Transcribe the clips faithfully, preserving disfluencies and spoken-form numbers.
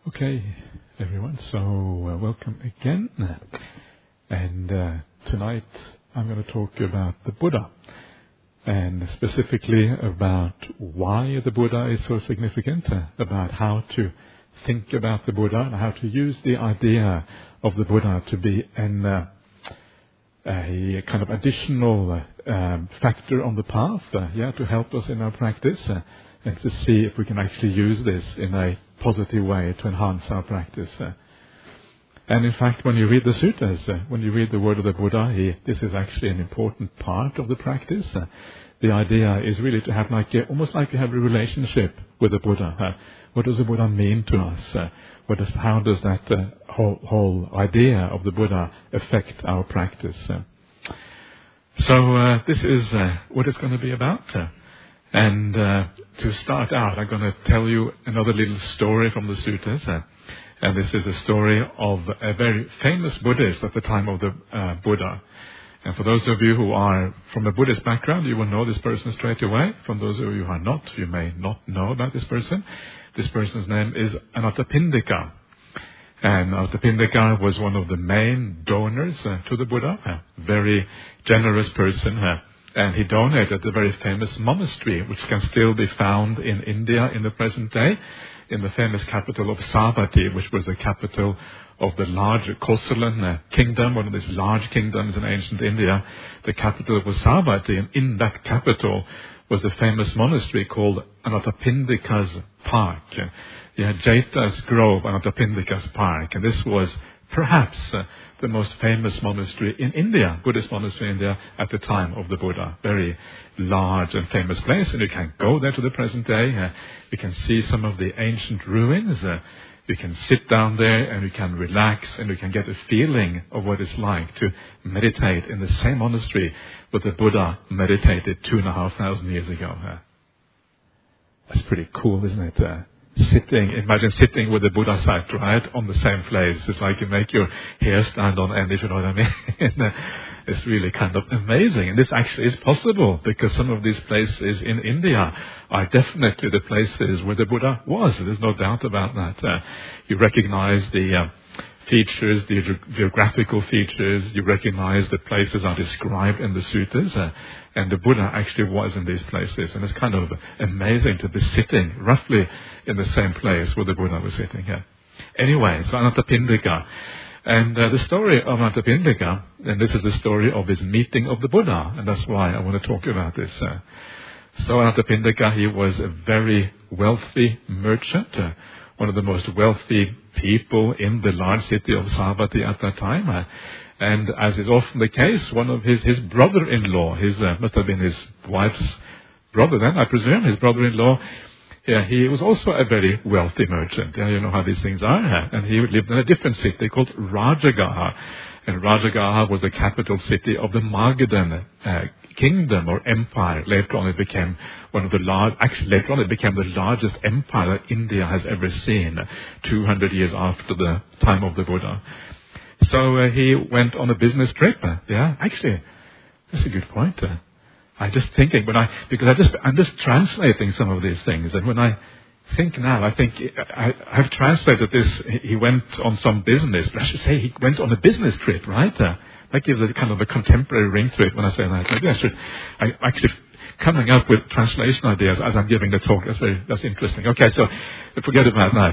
Okay, everyone, so uh, welcome again. And uh, tonight I'm going to talk about the Buddha, and specifically about why the Buddha is so significant, uh, about how to think about the Buddha, and how to use the idea of the Buddha to be an, uh, a kind of additional uh, um, factor on the path, uh, yeah, to help us in our practice, uh, and to see if we can actually use this in a positive way to enhance our practice. Uh, and in fact, when you read the suttas, uh, when you read the word of the Buddha, he, this is actually an important part of the practice. Uh, the idea is really to have like a, almost like you have a relationship with the Buddha. Uh, what does the Buddha mean to us? Uh, what does, how does that uh, whole, whole idea of the Buddha affect our practice? Uh, so uh, this is uh, what it's going to be about. Uh, And uh, to start out, I'm going to tell you another little story from the suttas. Uh, and this is a story of a very famous Buddhist at the time of the uh, Buddha. And for those of you who are from a Buddhist background, you will know this person straight away. From those of you who are not, you may not know about this person. This person's name is Anathapindika. And Anathapindika was one of the main donors uh, to the Buddha, a very generous person. Uh, And he donated a very famous monastery, which can still be found in India in the present day, in the famous capital of Savatthi, which was the capital of the large Kosalan uh, kingdom, one of these large kingdoms in ancient India. The capital was Savatthi, and in that capital was the famous monastery called Anathapindika's Park. Yeah, Jeta's Grove, Anathapindika's Park, and this was perhaps uh, the most famous monastery in India, Buddhist monastery in India at the time of the Buddha. Very large and famous place, and you can go there to the present day. Uh, you can see some of the ancient ruins. Uh, you can sit down there and you can relax and you can get a feeling of what it's like to meditate in the same monastery where the Buddha meditated two and a half thousand years ago. Uh, that's pretty cool, isn't it? Uh, Sitting, imagine sitting with the Buddha sat, right, on the same place. It's like you make your hair stand on end, if you know what I mean. It's really kind of amazing. And this actually is possible because some of these places in India are definitely the places where the Buddha was. There's no doubt about that. Uh, you recognize the uh, features, the ge- geographical features. You recognize the places are described in the suttas. Uh, And the Buddha actually was in these places. And it's kind of amazing to be sitting roughly in the same place where the Buddha was sitting here. Anyway, so Anathapindika. And uh, the story of Anathapindika, and this is the story of his meeting of the Buddha. And that's why I want to talk about this. Uh, so Anathapindika, he was a very wealthy merchant, uh, one of the most wealthy people in the large city of Savatthi at that time. Uh, And as is often the case, one of his, his brother-in-law, his uh, must have been his wife's brother then, I presume, his brother-in-law, yeah, he was also a very wealthy merchant. Yeah, you know how these things are. Yeah? And he lived in a different city called Rajagaha. And Rajagaha was the capital city of the Magadhan uh, kingdom or empire. Later on it became one of the large, actually later on it became the largest empire that India has ever seen, two hundred years after the time of the Buddha. So uh, he went on a business trip. Uh, yeah, actually, that's a good point. Uh, I'm just thinking when I because I just I'm just translating some of these things, and when I think now, I think I, I have translated this. He went on some business, but I should say he went on a business trip, right? Uh, that gives a kind of a contemporary ring to it. When I say that, maybe I should. I actually coming up with translation ideas as I'm giving the talk. That's very that's interesting. Okay, so forget about that.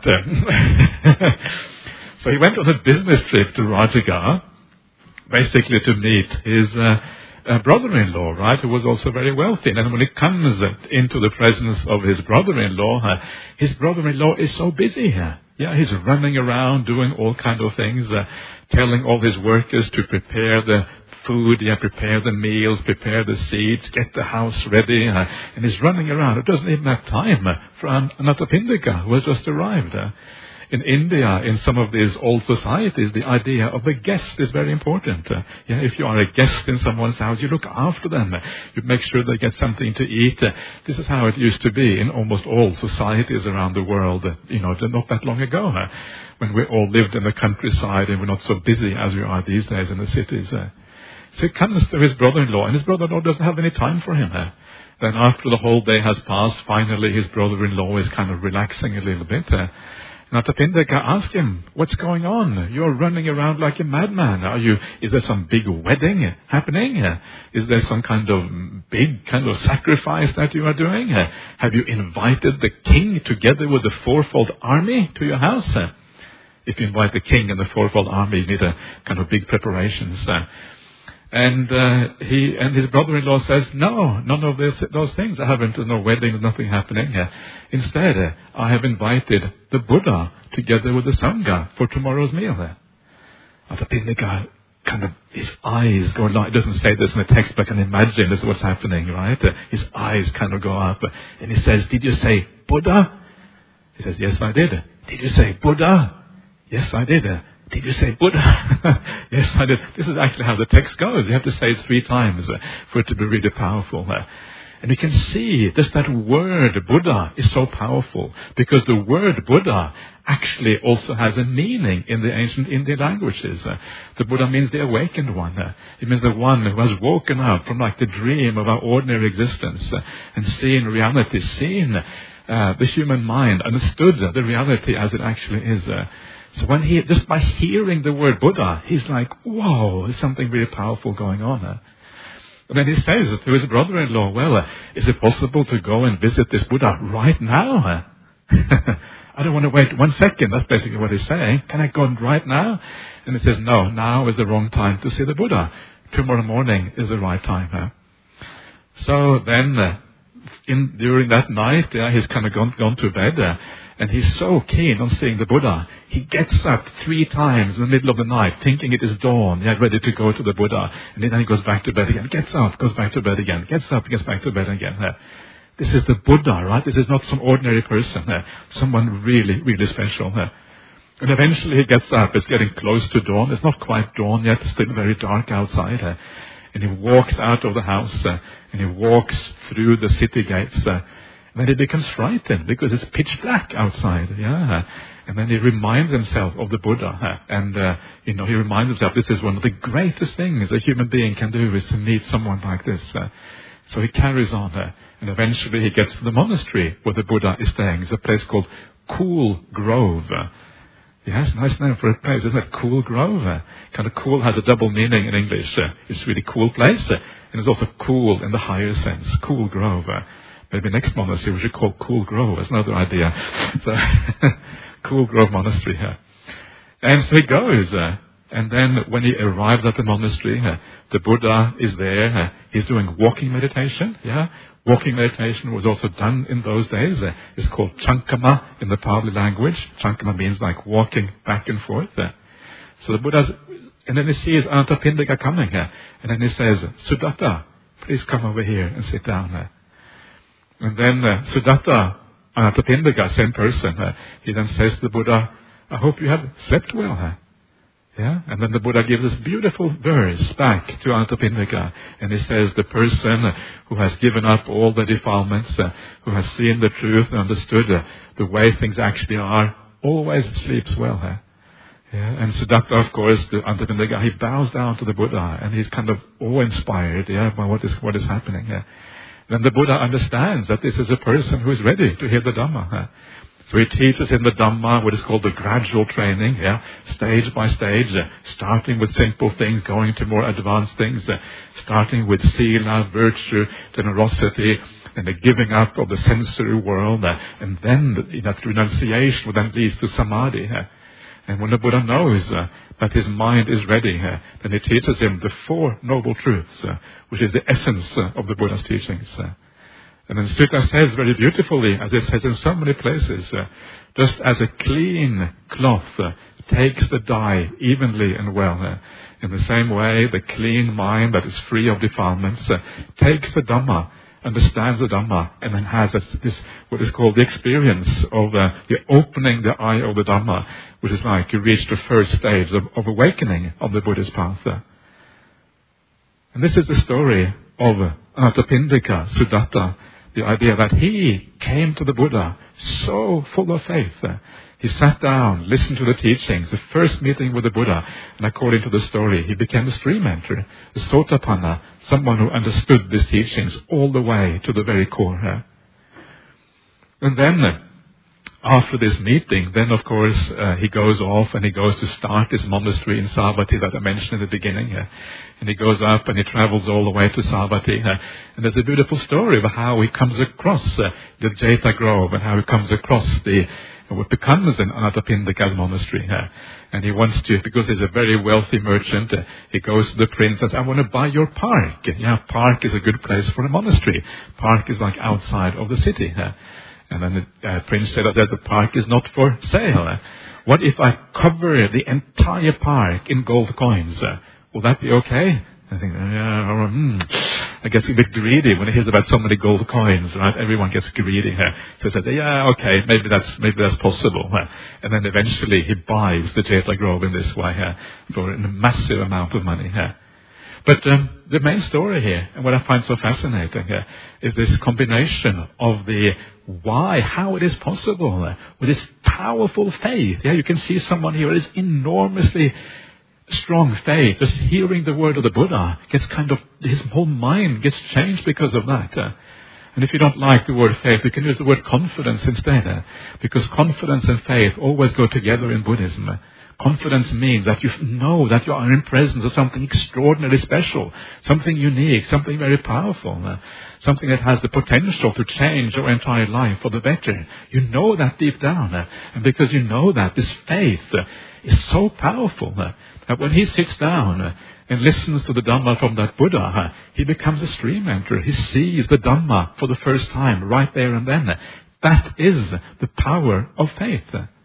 Uh, So he went on a business trip to Rajagaha, basically to meet his uh, uh, brother-in-law, right, who was also very wealthy. And when he comes into the presence of his brother-in-law, uh, his brother-in-law is so busy here. Yeah, he's running around doing all kinds of things, uh, telling all his workers to prepare the food, yeah, prepare the meals, prepare the seeds, get the house ready. Uh, and he's running around. He doesn't even have time uh, for Anathapindika, who has just arrived. Uh, In India, in some of these old societies, the idea of a guest is very important. Uh, yeah, if you are a guest in someone's house, you look after them. You make sure they get something to eat. Uh, this is how it used to be in almost all societies around the world, uh, you know, not that long ago, uh, when we all lived in the countryside and we're not so busy as we are these days in the cities. Uh. So he comes to his brother-in-law, and his brother-in-law doesn't have any time for him. Uh. Then after the whole day has passed, finally his brother-in-law is kind of relaxing a little bit. Uh, And Anathapindika asked him, what's going on? You're running around like a madman. Are you, is there some big wedding happening? Is there some kind of big kind of sacrifice that you are doing? Have you invited the king together with the fourfold army to your house? If you invite the king and the fourfold army, you need a kind of big preparations. And uh, he and his brother-in-law says, no, none of this, those things. I haven't, no wedding, nothing happening. Uh, instead, uh, I have invited the Buddha together with the Sangha for tomorrow's meal. Uh, Anathapindika, kind of, his eyes go along. It doesn't say this in the text, but I can imagine this is what's happening, right? Uh, his eyes kind of go up. Uh, and he says, did you say Buddha? He says, yes, I did. Did you say Buddha? Yes, I did. Uh, Did you say Buddha? Yes, I did. This is actually how the text goes. You have to say it three times uh, for it to be really powerful. Uh, and you can see just that word Buddha is so powerful because the word Buddha actually also has a meaning in the ancient Indian languages. Uh, the Buddha means the awakened one. Uh, it means the one who has woken up from like the dream of our ordinary existence uh, and seen reality, seen uh, the human mind, understood uh, the reality as it actually is. Uh, So when he, just by hearing the word Buddha, he's like, whoa, there's something really powerful going on. Huh? And then he says to his brother-in-law, well, uh, is it possible to go and visit this Buddha right now? Huh? I don't want to wait one second. That's basically what he's saying. Can I go right now? And he says, no, now is the wrong time to see the Buddha. Tomorrow morning is the right time. Huh? So then, uh, in, during that night, uh, he's kind of gone, gone to bed. Uh, And he's so keen on seeing the Buddha. He gets up three times in the middle of the night, thinking it is dawn, yeah, ready to go to the Buddha. And then he goes back to bed again. Gets up, goes back to bed again. Gets up, gets back to bed again. Uh, this is the Buddha, right? This is not some ordinary person. Uh, someone really, really special. Uh, and eventually he gets up. It's getting close to dawn. It's not quite dawn yet. It's still very dark outside. Uh, and he walks out of the house. Uh, and he walks through the city gates. Uh, Then he becomes frightened because it's pitch black outside. Yeah. And then he reminds himself of the Buddha. And, uh, you know, he reminds himself this is one of the greatest things a human being can do is to meet someone like this. Uh, so he carries on. Uh, and eventually he gets to the monastery where the Buddha is staying. It's a place called Cool Grove. Uh, yes, nice name for a place, isn't it? Cool Grove. Uh, kind of cool has a double meaning in English. Uh, it's a really cool place. Uh, and it's also cool in the higher sense. Cool Grove. Uh, Maybe next monastery we should call Cool Grove. That's another idea. So, Cool Grove Monastery here. And so he goes. Uh, and then when he arrives at the monastery, uh, the Buddha is there. Uh, he's doing walking meditation. Yeah, walking meditation was also done in those days. Uh, it's called Chankama in the Pali language. Chankama means like walking back and forth. Uh, so the Buddha's, and then he sees Anathapindika coming. Uh, and then he says, Sudatta, please come over here and sit down. Uh, And then uh, Sudatta, Anathapindika, same person, uh, he then says to the Buddha, I hope you have slept well. Huh? Yeah? And then the Buddha gives this beautiful verse back to Anathapindika. And he says, the person who has given up all the defilements, uh, who has seen the truth and understood uh, the way things actually are, always sleeps well. Huh? Yeah? And Sudatta, of course, the Anathapindika, he bows down to the Buddha. And he's kind of awe-inspired yeah, by what is, what is happening. Yeah? Then the Buddha understands that this is a person who is ready to hear the Dhamma. Huh? So he teaches in the Dhamma what is called the gradual training, yeah, stage by stage, uh, starting with simple things, going to more advanced things, uh, starting with sila, virtue, generosity, and the giving up of the sensory world, uh, and then you know, renunciation, what then leads to samadhi. Uh, And when the Buddha knows uh, that his mind is ready, uh, then he teaches him the Four Noble Truths, uh, which is the essence uh, of the Buddha's teachings. Uh. And then Sutta says very beautifully, as it says in so many places, uh, just as a clean cloth uh, takes the dye evenly and well, uh, in the same way the clean mind that is free of defilements uh, takes the Dhamma, understands the Dhamma, and then has this, this what is called the experience of uh, the opening the eye of the Dhamma, which is like you reach the first stage of, of awakening of the Buddhist path. And this is the story of Anathapindika, Sudatta, the idea that he came to the Buddha so full of faith. He sat down, listened to the teachings, the first meeting with the Buddha, and according to the story, he became a stream enter, a Sotapanna, someone who understood these teachings all the way to the very core. And then after this meeting, then of course uh, he goes off and he goes to start this monastery in Savatthi that I mentioned in the beginning. Uh, and he goes up and he travels all the way to Savatthi. Uh, and there's a beautiful story of how he comes across uh, the Jeta Grove and how he comes across the what becomes an Anathapindika's monastery. Uh, and he wants to, because he's a very wealthy merchant, uh, he goes to the prince and says, I want to buy your park. Yeah, park is a good place for a monastery. Park is like outside of the city. Uh, and then the uh, prince said that the park is not for sale. Uh, what if I cover the entire park in gold coins? Uh, will that be okay? I think, yeah, hmm. I guess a bit greedy when he hears about so many gold coins, right? Everyone gets greedy here. So he says, yeah, okay, maybe that's maybe that's possible. Uh, and then eventually he buys the Jeta Grove in this way uh, for a massive amount of money here. Uh. But um, the main story here, and what I find so fascinating here, is this combination of the why, how it is possible uh, with this powerful faith. Yeah, you can see someone here is enormously strong faith, just hearing the word of the Buddha gets kind of, his whole mind gets changed because of that. Uh, and if you don't like the word faith, you can use the word confidence instead. Uh, because confidence and faith always go together in Buddhism. Uh, confidence means that you know that you are in presence of something extraordinarily special, something unique, something very powerful, uh, something that has the potential to change your entire life for the better. You know that deep down. Uh, and because you know that, this faith uh, is so powerful. Uh, that when he sits down uh, and listens to the Dhamma from that Buddha, uh, he becomes a stream enterer. He sees the Dhamma for the first time, right there and then. That is the power of faith.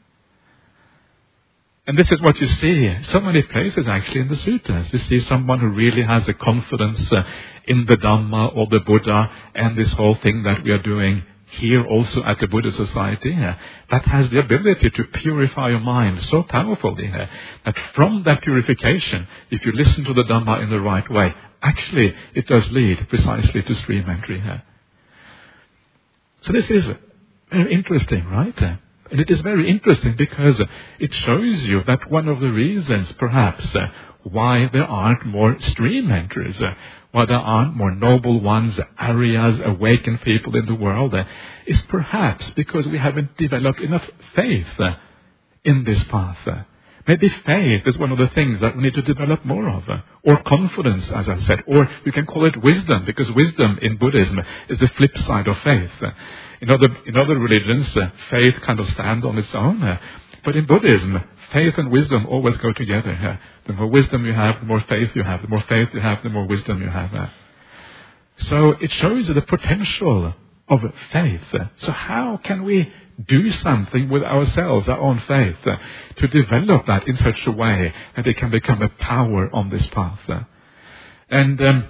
And this is what you see so many places actually in the suttas. You see someone who really has a confidence uh, in the Dhamma or the Buddha and this whole thing that we are doing here also at the Buddha Society, uh, that has the ability to purify your mind so powerfully uh, that from that purification, if you listen to the Dhamma in the right way, actually it does lead precisely to stream entry. Uh. So this is very interesting, right? Uh, and it is very interesting because it shows you that one of the reasons perhaps uh, why there aren't more stream entries, uh, why there aren't more noble ones, Aryas, awakened people in the world, uh, is perhaps because we haven't developed enough faith uh, in this path. Uh. Maybe faith is one of the things that we need to develop more of, uh, or confidence, as I said, or you can call it wisdom, because wisdom in Buddhism is the flip side of faith. Uh, in other in other religions, uh, faith kind of stands on its own, uh, but in Buddhism, faith and wisdom always go together. Uh. The more wisdom you have, the more faith you have. The more faith you have, the more wisdom you have. Uh. So it shows you the potential of faith. Uh. So how can we do something with ourselves, our own faith, uh, to develop that in such a way that it can become a power on this path? Uh. And um,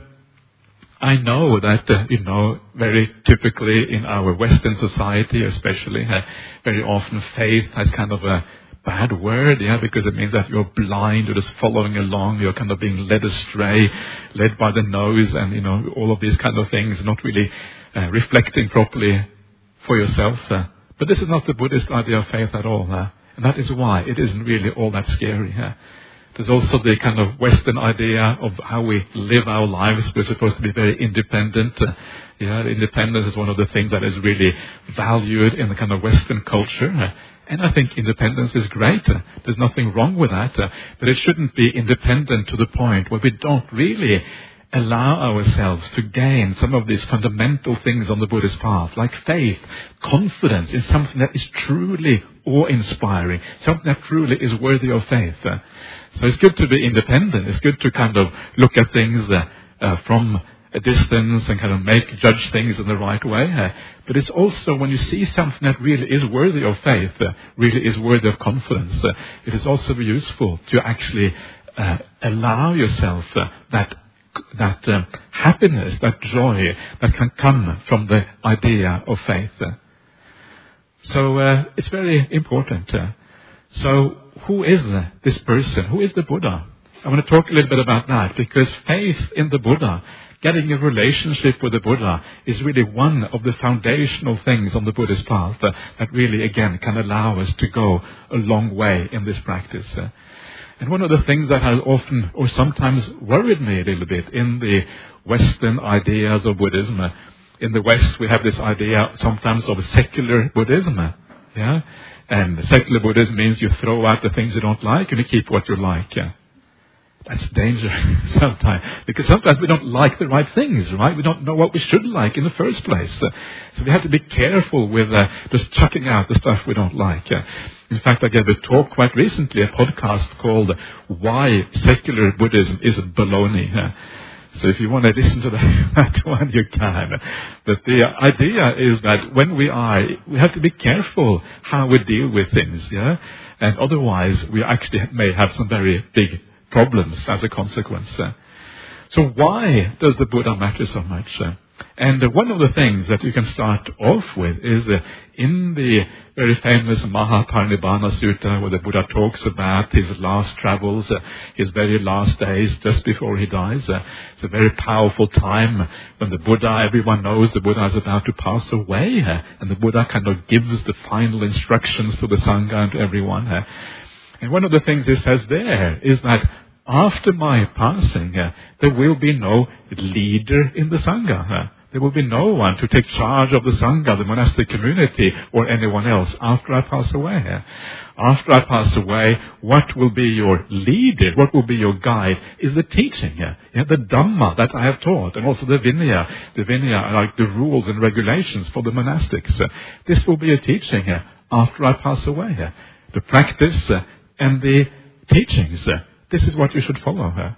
I know that, uh, you know, very typically in our Western society especially, uh, very often faith has kind of a bad word, yeah, because it means that you're blind, you're just following along, you're kind of being led astray, led by the nose, and, you know, all of these kind of things, not really uh, reflecting properly for yourself. Uh. But this is not the Buddhist idea of faith at all. Uh. And that is why it isn't really all that scary. Uh. There's also the kind of Western idea of how we live our lives. We're supposed to be very independent. Uh, yeah, independence is one of the things that is really valued in the kind of Western culture. Uh, and I think independence is great. Uh, there's nothing wrong with that. Uh, but it shouldn't be independent to the point where we don't really allow ourselves to gain some of these fundamental things on the Buddhist path, like faith, confidence in something that is truly awe-inspiring, something that truly is worthy of faith. Uh, so it's good to be independent. It's good to kind of look at things uh, uh, from a distance and kind of make, judge things in the right way. Uh, but it's also when you see something that really is worthy of faith, uh, really is worthy of confidence, uh, it is also very useful to actually uh, allow yourself uh, that that um, happiness, that joy that can come from the idea of faith. Uh. So uh, it's very important. Uh. So who is uh, this person? Who is the Buddha? I want to talk a little bit about that, because faith in the Buddha, getting a relationship with the Buddha, is really one of the foundational things on the Buddhist path uh, that really, again, can allow us to go a long way in this practice. Uh. And one of the things that has often or sometimes worried me a little bit in the Western ideas of Buddhism, uh, in the West we have this idea sometimes of secular Buddhism. Uh, Yeah? And secular Buddhism means you throw out the things you don't like and you keep what you like. Yeah? That's dangerous sometimes, because sometimes we don't like the right things, right? We don't know what we should like in the first place. Uh, so we have to be careful with uh, just chucking out the stuff we don't like. Uh, in fact, I gave a talk quite recently, a podcast called Why Secular Buddhism is Baloney. Uh, so if you want to listen to that, that one, you can. But the idea is that when we are, we have to be careful how we deal with things, yeah? And otherwise, we actually may have some very big problems as a consequence. Uh, so why does the Buddha matter so much? Uh, and uh, one of the things that you can start off with is uh, in the very famous Mahaparinibbana Sutta, where the Buddha talks about his last travels, uh, his very last days just before he dies. Uh, it's a very powerful time when the Buddha, everyone knows the Buddha is about to pass away, uh, and the Buddha kind of gives the final instructions to the Sangha and to everyone. Uh, and one of the things he says there is that after my passing, uh, there will be no leader in the Sangha. Uh, there will be no one to take charge of the Sangha, the monastic community, or anyone else after I pass away. Uh, after I pass away, what will be your leader, what will be your guide, is the teaching, uh, yeah, the Dhamma that I have taught, and also the Vinaya. The Vinaya are like the rules and regulations for the monastics. Uh, this will be a teaching uh, after I pass away. Uh, the practice uh, and the teachings. Uh, This is what you should follow her.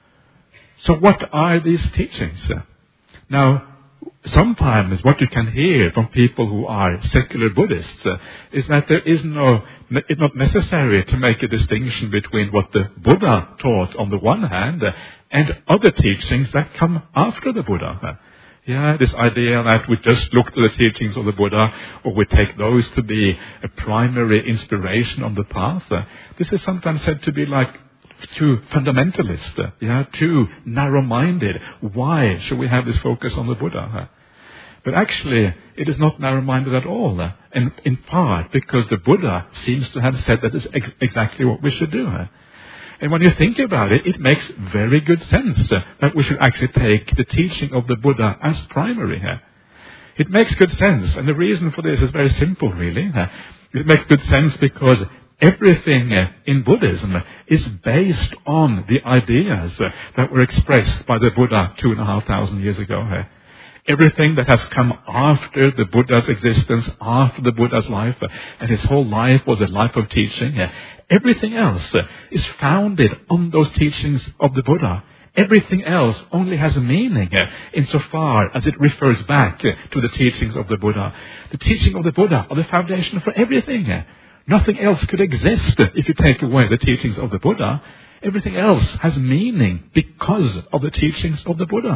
So what are these teachings? Now, sometimes what you can hear from people who are secular Buddhists uh, is that there is no, it's not necessary to make a distinction between what the Buddha taught on the one hand uh, and other teachings that come after the Buddha. Uh, yeah, this idea that we just look to the teachings of the Buddha, or we take those to be a primary inspiration on the path. Uh, this is sometimes said to be like too fundamentalist, uh, yeah, too narrow-minded. Why should we have this focus on the Buddha? Uh, but actually, it is not narrow-minded at all, uh, and in part because the Buddha seems to have said that is ex- exactly what we should do. Uh. And when you think about it, it makes very good sense uh, that we should actually take the teaching of the Buddha as primary. Uh. It makes good sense, and the reason for this is very simple, really. Uh. It makes good sense because everything uh, in Buddhism is based on the ideas uh, that were expressed by the Buddha two and a half thousand years ago. Uh. Everything that has come after the Buddha's existence, after the Buddha's life, uh, and his whole life was a life of teaching, uh, everything else uh, is founded on those teachings of the Buddha. Everything else only has a meaning uh, insofar as it refers back uh, to the teachings of the Buddha. The teaching of the Buddha are the foundation for everything. Uh. Nothing else could exist if you take away the teachings of the Buddha. Everything else has meaning because of the teachings of the Buddha.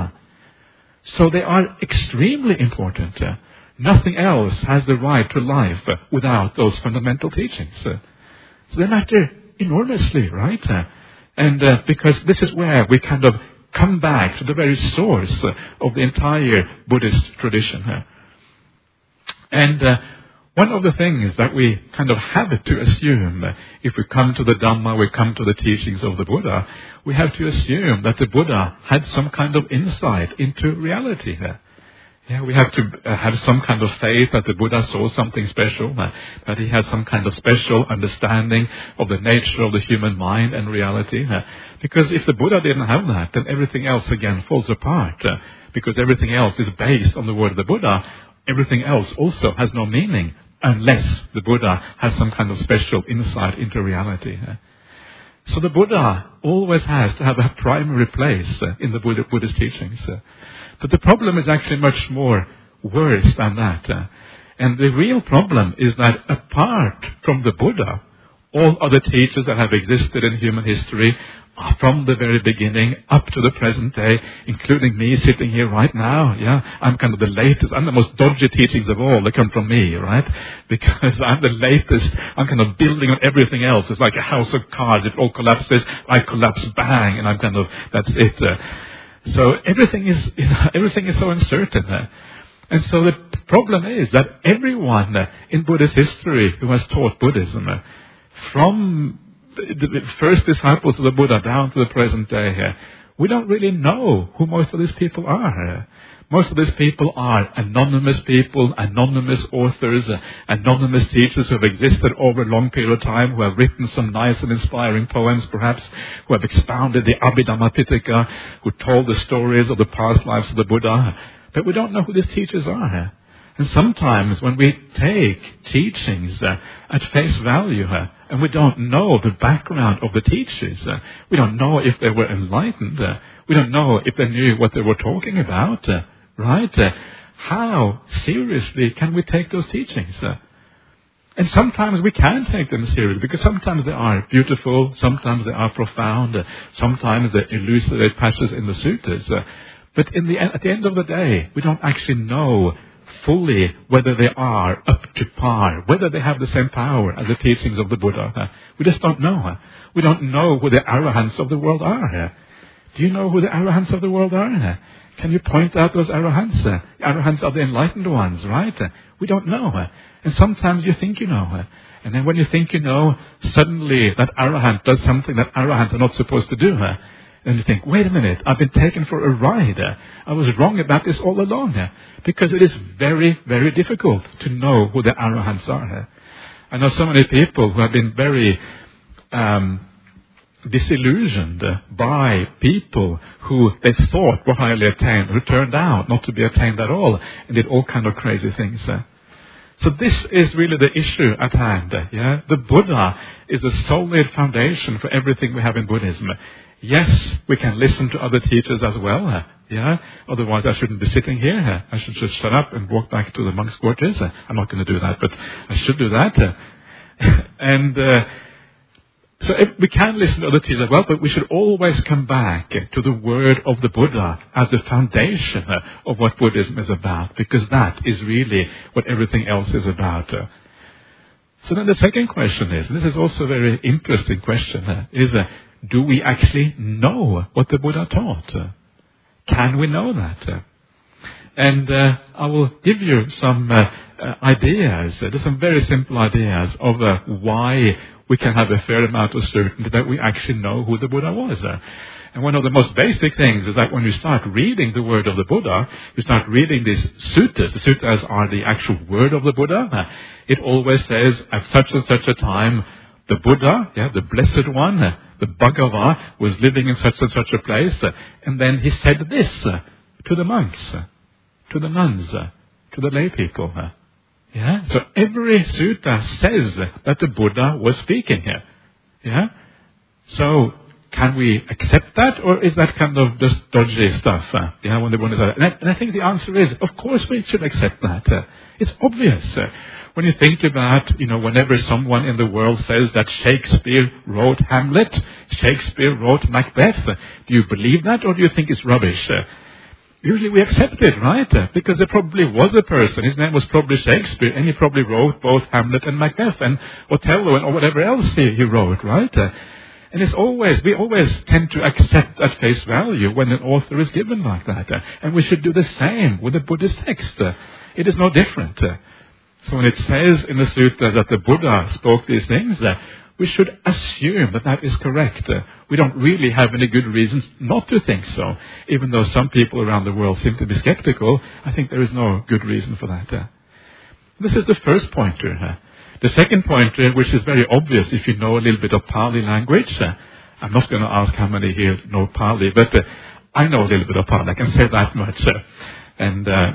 So they are extremely important. Uh, nothing else has the right to life uh, without those fundamental teachings. Uh, so they matter enormously, right? Uh, and uh, because this is where we kind of come back to the very source uh, of the entire Buddhist tradition. Uh, and uh, One of the things that we kind of have to assume, if we come to the Dhamma, we come to the teachings of the Buddha, we have to assume that the Buddha had some kind of insight into reality. Yeah, we have to have some kind of faith that the Buddha saw something special, that he had some kind of special understanding of the nature of the human mind and reality. Because if the Buddha didn't have that, then everything else again falls apart. Because everything else is based on the word of the Buddha. Everything else also has no meaning unless the Buddha has some kind of special insight into reality. So the Buddha always has to have a primary place in the Buddha, Buddhist teachings. But the problem is actually much more worse than that. And the real problem is that apart from the Buddha, all other teachers that have existed in human history from the very beginning up to the present day, including me sitting here right now, yeah, I'm kind of the latest, I'm the most dodgy teachings of all that come from me, right? Because I'm the latest, I'm kind of building on everything else. It's like a house of cards, it all collapses, I collapse, bang, and I'm kind of, that's it. Uh, so everything is, everything is so uncertain. Uh, and so the problem is that everyone uh, in Buddhist history who has taught Buddhism, uh, from the first disciples of the Buddha down to the present day here, we don't really know who most of these people are. Most of these people are anonymous people, anonymous authors, uh, anonymous teachers who have existed over a long period of time, who have written some nice and inspiring poems perhaps, who have expounded the Abhidhamma Pitaka, who told the stories of the past lives of the Buddha. But we don't know who these teachers are. And sometimes when we take teachings uh, at face value, uh, and we don't know the background of the teachers, uh, we don't know if they were enlightened, uh, we don't know if they knew what they were talking about, uh, right? Uh, how seriously can we take those teachings? Uh, and sometimes we can take them seriously, because sometimes they are beautiful, sometimes they are profound, uh, sometimes they elucidate passages in the suttas. Uh, but in the, at the end of the day, we don't actually know fully whether they are up to par, whether they have the same power as the teachings of the Buddha. Uh, we just don't know. Uh, we don't know who the arahants of the world are. Uh, do you know who the arahants of the world are? Uh, can you point out those arahants? Uh, arahants are the enlightened ones, right? Uh, we don't know. Uh, and sometimes you think you know. Uh, and then when you think you know, suddenly that arahant does something that arahants are not supposed to do. Uh, and you think, wait a minute, I've been taken for a ride. Uh, I was wrong about this all along. Uh, Because it is very, very difficult to know who the arahants are. I know so many people who have been very um, disillusioned by people who they thought were highly attained, who turned out not to be attained at all, and did all kind of crazy things. So this is really the issue at hand. Yeah? The Buddha is the solid foundation for everything we have in Buddhism. Yes, we can listen to other teachers as well. Yeah, otherwise I shouldn't be sitting here. I should just shut up and walk back to the monks' quarters. I'm not going to do that, but I should do that. And uh, so if we can listen to other teachers as well, but we should always come back to the word of the Buddha as the foundation of what Buddhism is about, because that is really what everything else is about. So then the second question is, and this is also a very interesting question, is uh, do we actually know what the Buddha taught? Can we know that? And uh, I will give you some uh, uh, ideas. Uh, there's some very simple ideas of uh, why we can have a fair amount of certainty that we actually know who the Buddha was. Uh, and one of the most basic things is that when you start reading the word of the Buddha, you start reading these suttas. The suttas are the actual word of the Buddha. Uh, it always says, at such and such a time, the Buddha, yeah, the Blessed One, uh, the Bhagava, was living in such and such a place, uh, and then he said this uh, to the monks, uh, to the nuns, uh, to the lay people. Uh, yeah? So every sutta says that the Buddha was speaking here. Yeah? So can we accept that, or is that kind of just dodgy stuff? Uh, yeah, when the Buddha said that? And I, and I think the answer is, of course we should accept that. Uh, it's obvious. Uh, When you think about, you know, whenever someone in the world says that Shakespeare wrote Hamlet, Shakespeare wrote Macbeth, do you believe that, or do you think it's rubbish? Uh, usually we accept it, right? Uh, because there probably was a person, his name was probably Shakespeare, and he probably wrote both Hamlet and Macbeth and Othello and or whatever else he, he wrote, right? Uh, and it's always, we always tend to accept at face value when an author is given like that. Uh, and we should do the same with the Buddhist text. Uh, it is no different. Uh, So when it says in the sutta that the Buddha spoke these things, uh, we should assume that that is correct. Uh, we don't really have any good reasons not to think so. Even though some people around the world seem to be skeptical, I think there is no good reason for that. Uh, this is the first pointer. Uh, the second pointer, which is very obvious if you know a little bit of Pali language. Uh, I'm not going to ask how many here know Pali, but uh, I know a little bit of Pali. I can say that much. Uh, and... Uh,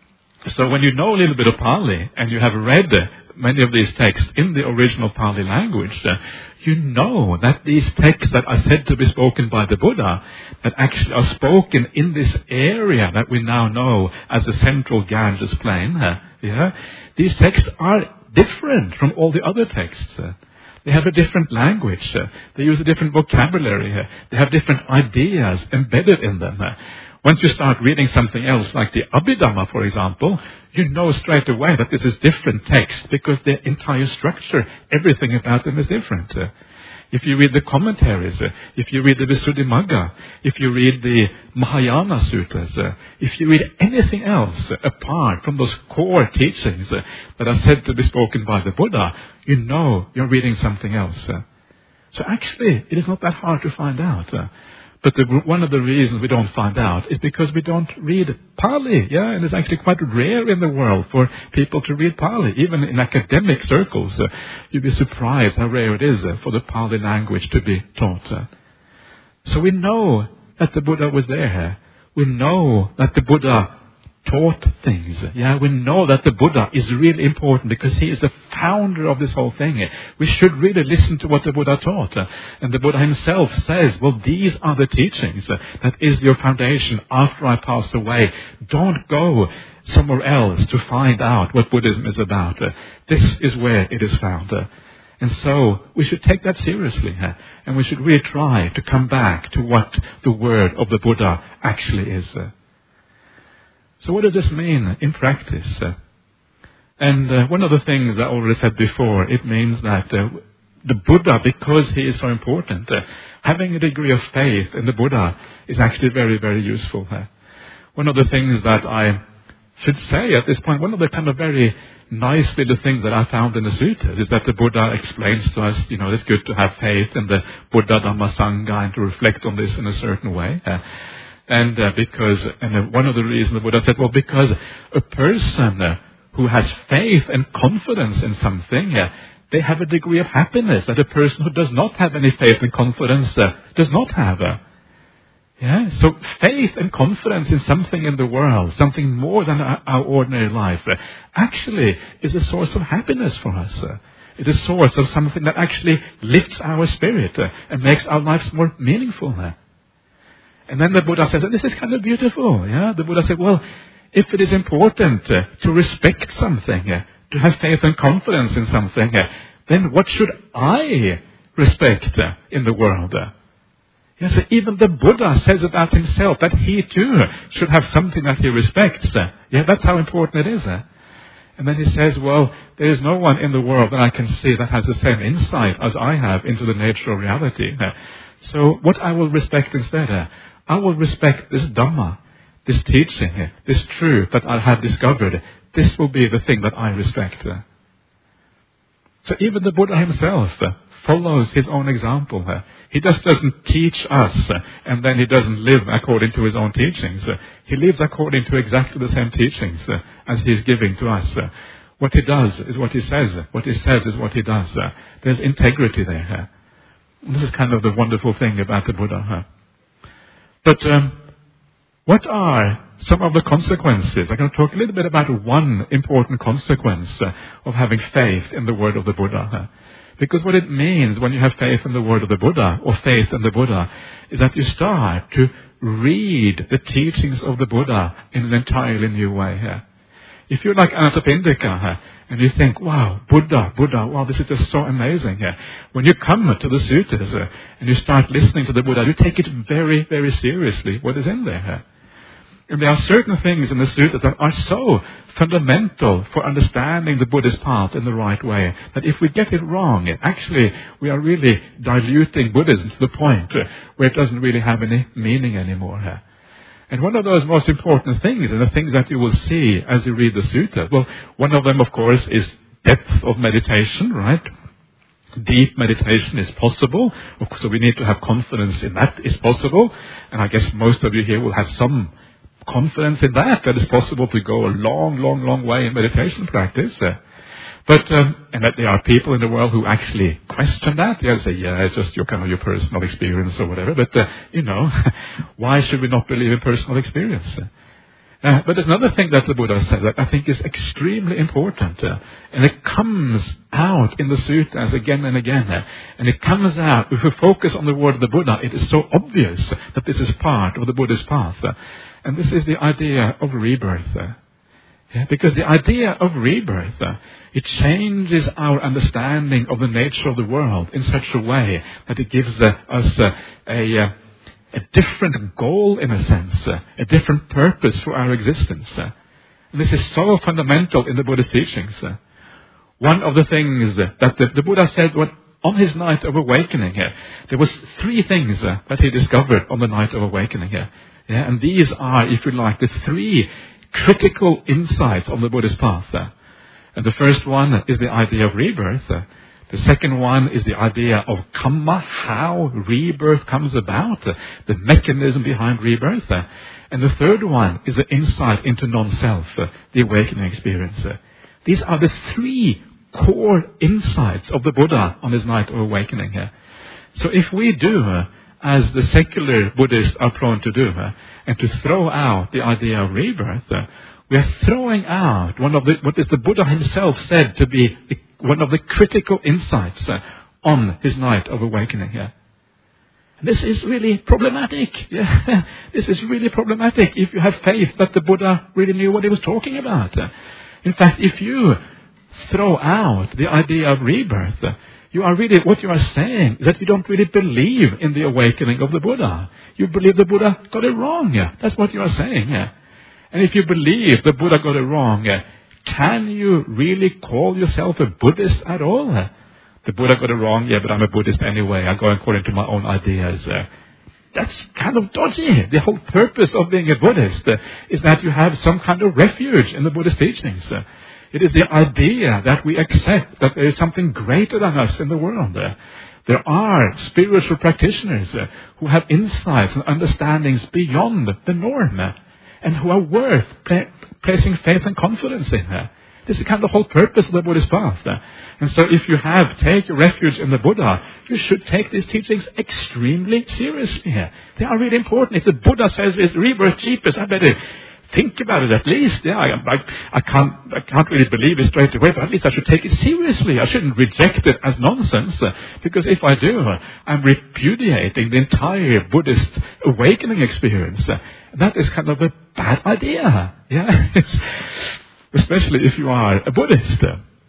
So when you know a little bit of Pali, and you have read many of these texts in the original Pali language, uh, you know that these texts that are said to be spoken by the Buddha, that actually are spoken in this area that we now know as the central Ganges plain, uh, yeah, these texts are different from all the other texts. Uh, they have a different language. Uh, they use a different vocabulary. Uh, they have different ideas embedded in them. Uh, Once you start reading something else, like the Abhidhamma, for example, you know straight away that this is different text, because their entire structure, everything about them is different. Uh, if you read the commentaries, uh, if you read the Visuddhimagga, if you read the Mahayana suttas, uh, if you read anything else uh, apart from those core teachings uh, that are said to be spoken by the Buddha, you know you're reading something else. Uh. So actually, it is not that hard to find out. Uh. But the, one of the reasons we don't find out is because we don't read Pali. Yeah, and it's actually quite rare in the world for people to read Pali. Even in academic circles, uh, you'd be surprised how rare it is uh, for the Pali language to be taught. Uh. So we know that the Buddha was there. We know that the Buddha taught things. Yeah, we know that the Buddha is really important because he is the founder of this whole thing. We should really listen to what the Buddha taught. And the Buddha himself says, well, these are the teachings. That is your foundation after I pass away. Don't go somewhere else to find out what Buddhism is about. This is where it is found. And so we should take that seriously. And we should really try to come back to what the word of the Buddha actually is. So what does this mean in practice? Uh, and uh, one of the things I already said before, it means that uh, the Buddha, because he is so important, uh, having a degree of faith in the Buddha is actually very, very useful. Uh, one of the things that I should say at this point, one of the kind of very nice little things that I found in the suttas is that the Buddha explains to us, you know, it's good to have faith in the Buddha Dhamma Sangha and to reflect on this in a certain way. Uh, And uh, because, and uh, one of the reasons the Buddha said, well, because a person uh, who has faith and confidence in something, uh, they have a degree of happiness that a person who does not have any faith and confidence uh, does not have. Uh. Yeah, so faith and confidence in something in the world, something more than our, our ordinary life, uh, actually is a source of happiness for us. Uh. It is a source of something that actually lifts our spirit uh, and makes our lives more meaningful. Uh. And then the Buddha says, this is kind of beautiful. Yeah, the Buddha said, well, if it is important uh, to respect something, uh, to have faith and confidence in something, uh, then what should I respect uh, in the world? Uh, yeah, so even the Buddha says about himself that he too should have something that he respects. Uh, yeah, that's how important it is. Uh. And then he says, well, there is no one in the world that I can see that has the same insight as I have into the nature of reality. Uh, so what I will respect instead, uh, I will respect this Dhamma, this teaching, this truth that I have discovered. This will be the thing that I respect. So even the Buddha himself follows his own example. He just doesn't teach us and then he doesn't live according to his own teachings. He lives according to exactly the same teachings as he's giving to us. What he does is what he says. What he says is what he does. There's integrity there. This is kind of the wonderful thing about the Buddha. But um, what are some of the consequences? I'm going to talk a little bit about one important consequence uh, of having faith in the word of the Buddha. Uh, because what it means when you have faith in the word of the Buddha, or faith in the Buddha, is that you start to read the teachings of the Buddha in an entirely new way. Uh. If you're like Anathapindika, uh, and you think, wow, Buddha, Buddha, wow, this is just so amazing. Uh, when you come to the suttas uh, and you start listening to the Buddha, you take it very, very seriously, what is in there. Uh. And there are certain things in the suttas that are so fundamental for understanding the Buddhist path in the right way, that if we get it wrong, actually we are really diluting Buddhism to the point uh, where it doesn't really have any meaning anymore. Uh. And one of those most important things, and the things that you will see as you read the sutta, well, one of them, of course, is depth of meditation, right? Deep meditation is possible. Of course, so we need to have confidence in that is possible. And I guess most of you here will have some confidence in that, that it's possible to go a long, long, long way in meditation practice. Uh, But, um, and that there are people in the world who actually question that. They say, yeah, it's just your kind of your personal experience or whatever. But, uh, you know, why should we not believe in personal experience? Uh, but there's another thing that the Buddha said that I think is extremely important. Uh, and it comes out in the suttas again and again. Uh, and it comes out, if we focus on the word of the Buddha, it is so obvious that this is part of the Buddhist path. Uh, and this is the idea of rebirth. Uh, yeah, because the idea of rebirth, uh, it changes our understanding of the nature of the world in such a way that it gives uh, us uh, a, uh, a different goal, in a sense, uh, a different purpose for our existence. Uh. And this is so fundamental in the Buddhist teachings. Uh. One of the things uh, that the, the Buddha said when, on his night of awakening, uh, there was three things uh, that he discovered on the night of awakening. Uh. Yeah, and these are, if you like, the three critical insights on the Buddhist path. Uh. And the first one is the idea of rebirth. Uh, The second one is the idea of karma, how rebirth comes about, uh, the mechanism behind rebirth. Uh, and the third one is the insight into non-self, uh, the awakening experience. Uh, these are the three core insights of the Buddha on his night of awakening. Uh, so if we do, uh, as the secular Buddhists are prone to do, uh, and to throw out the idea of rebirth, uh, we are throwing out one of the, what is the Buddha himself said to be the, one of the critical insights uh, on his night of awakening here. And this is really problematic. Yeah. This is really problematic if you have faith that the Buddha really knew what he was talking about. Uh, in fact, if you throw out the idea of rebirth, uh, you are really, what you are saying is that you don't really believe in the awakening of the Buddha. You believe the Buddha got it wrong. Yeah. That's what you are saying. Yeah. And if you believe the Buddha got it wrong, uh, can you really call yourself a Buddhist at all? Uh, the Buddha got it wrong, yeah, but I'm a Buddhist anyway. I go according to my own ideas. Uh, that's kind of dodgy. The whole purpose of being a Buddhist uh, is that you have some kind of refuge in the Buddhist teachings. Uh, it is the idea that we accept that there is something greater than us in the world. Uh, there are spiritual practitioners uh, who have insights and understandings beyond the norm. Uh, and who are worth pla- placing faith and confidence in her. This is kind of the whole purpose of the Buddhist path. Uh, and so if you have, take your refuge in the Buddha, you should take these teachings extremely seriously. Uh. They are really important. If the Buddha says it's rebirth cheapest, I better think about it at least. Yeah, I, I, I, can't, I can't really believe it straight away, but at least I should take it seriously. I shouldn't reject it as nonsense, uh, because if I do, uh, I'm repudiating the entire Buddhist awakening experience. Uh, that is kind of a bad idea, yeah, especially if you are a Buddhist.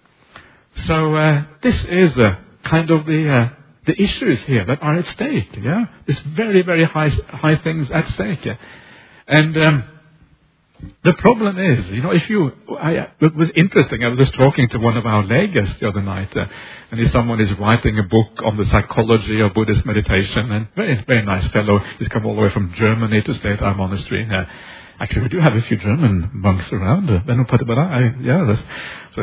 So uh, this is uh, kind of the uh, the issues here that are at stake. Yeah, there's very very high high things at stake, and. Um, The problem is, you know, if you, I, it was interesting, I was just talking to one of our lay guests the other night, uh, and if someone is writing a book on the psychology of Buddhist meditation, and very, very nice fellow, he's come all the way from Germany to stay at our monastery. Uh, actually, we do have a few German monks around. Uh, I, yeah, that's, so,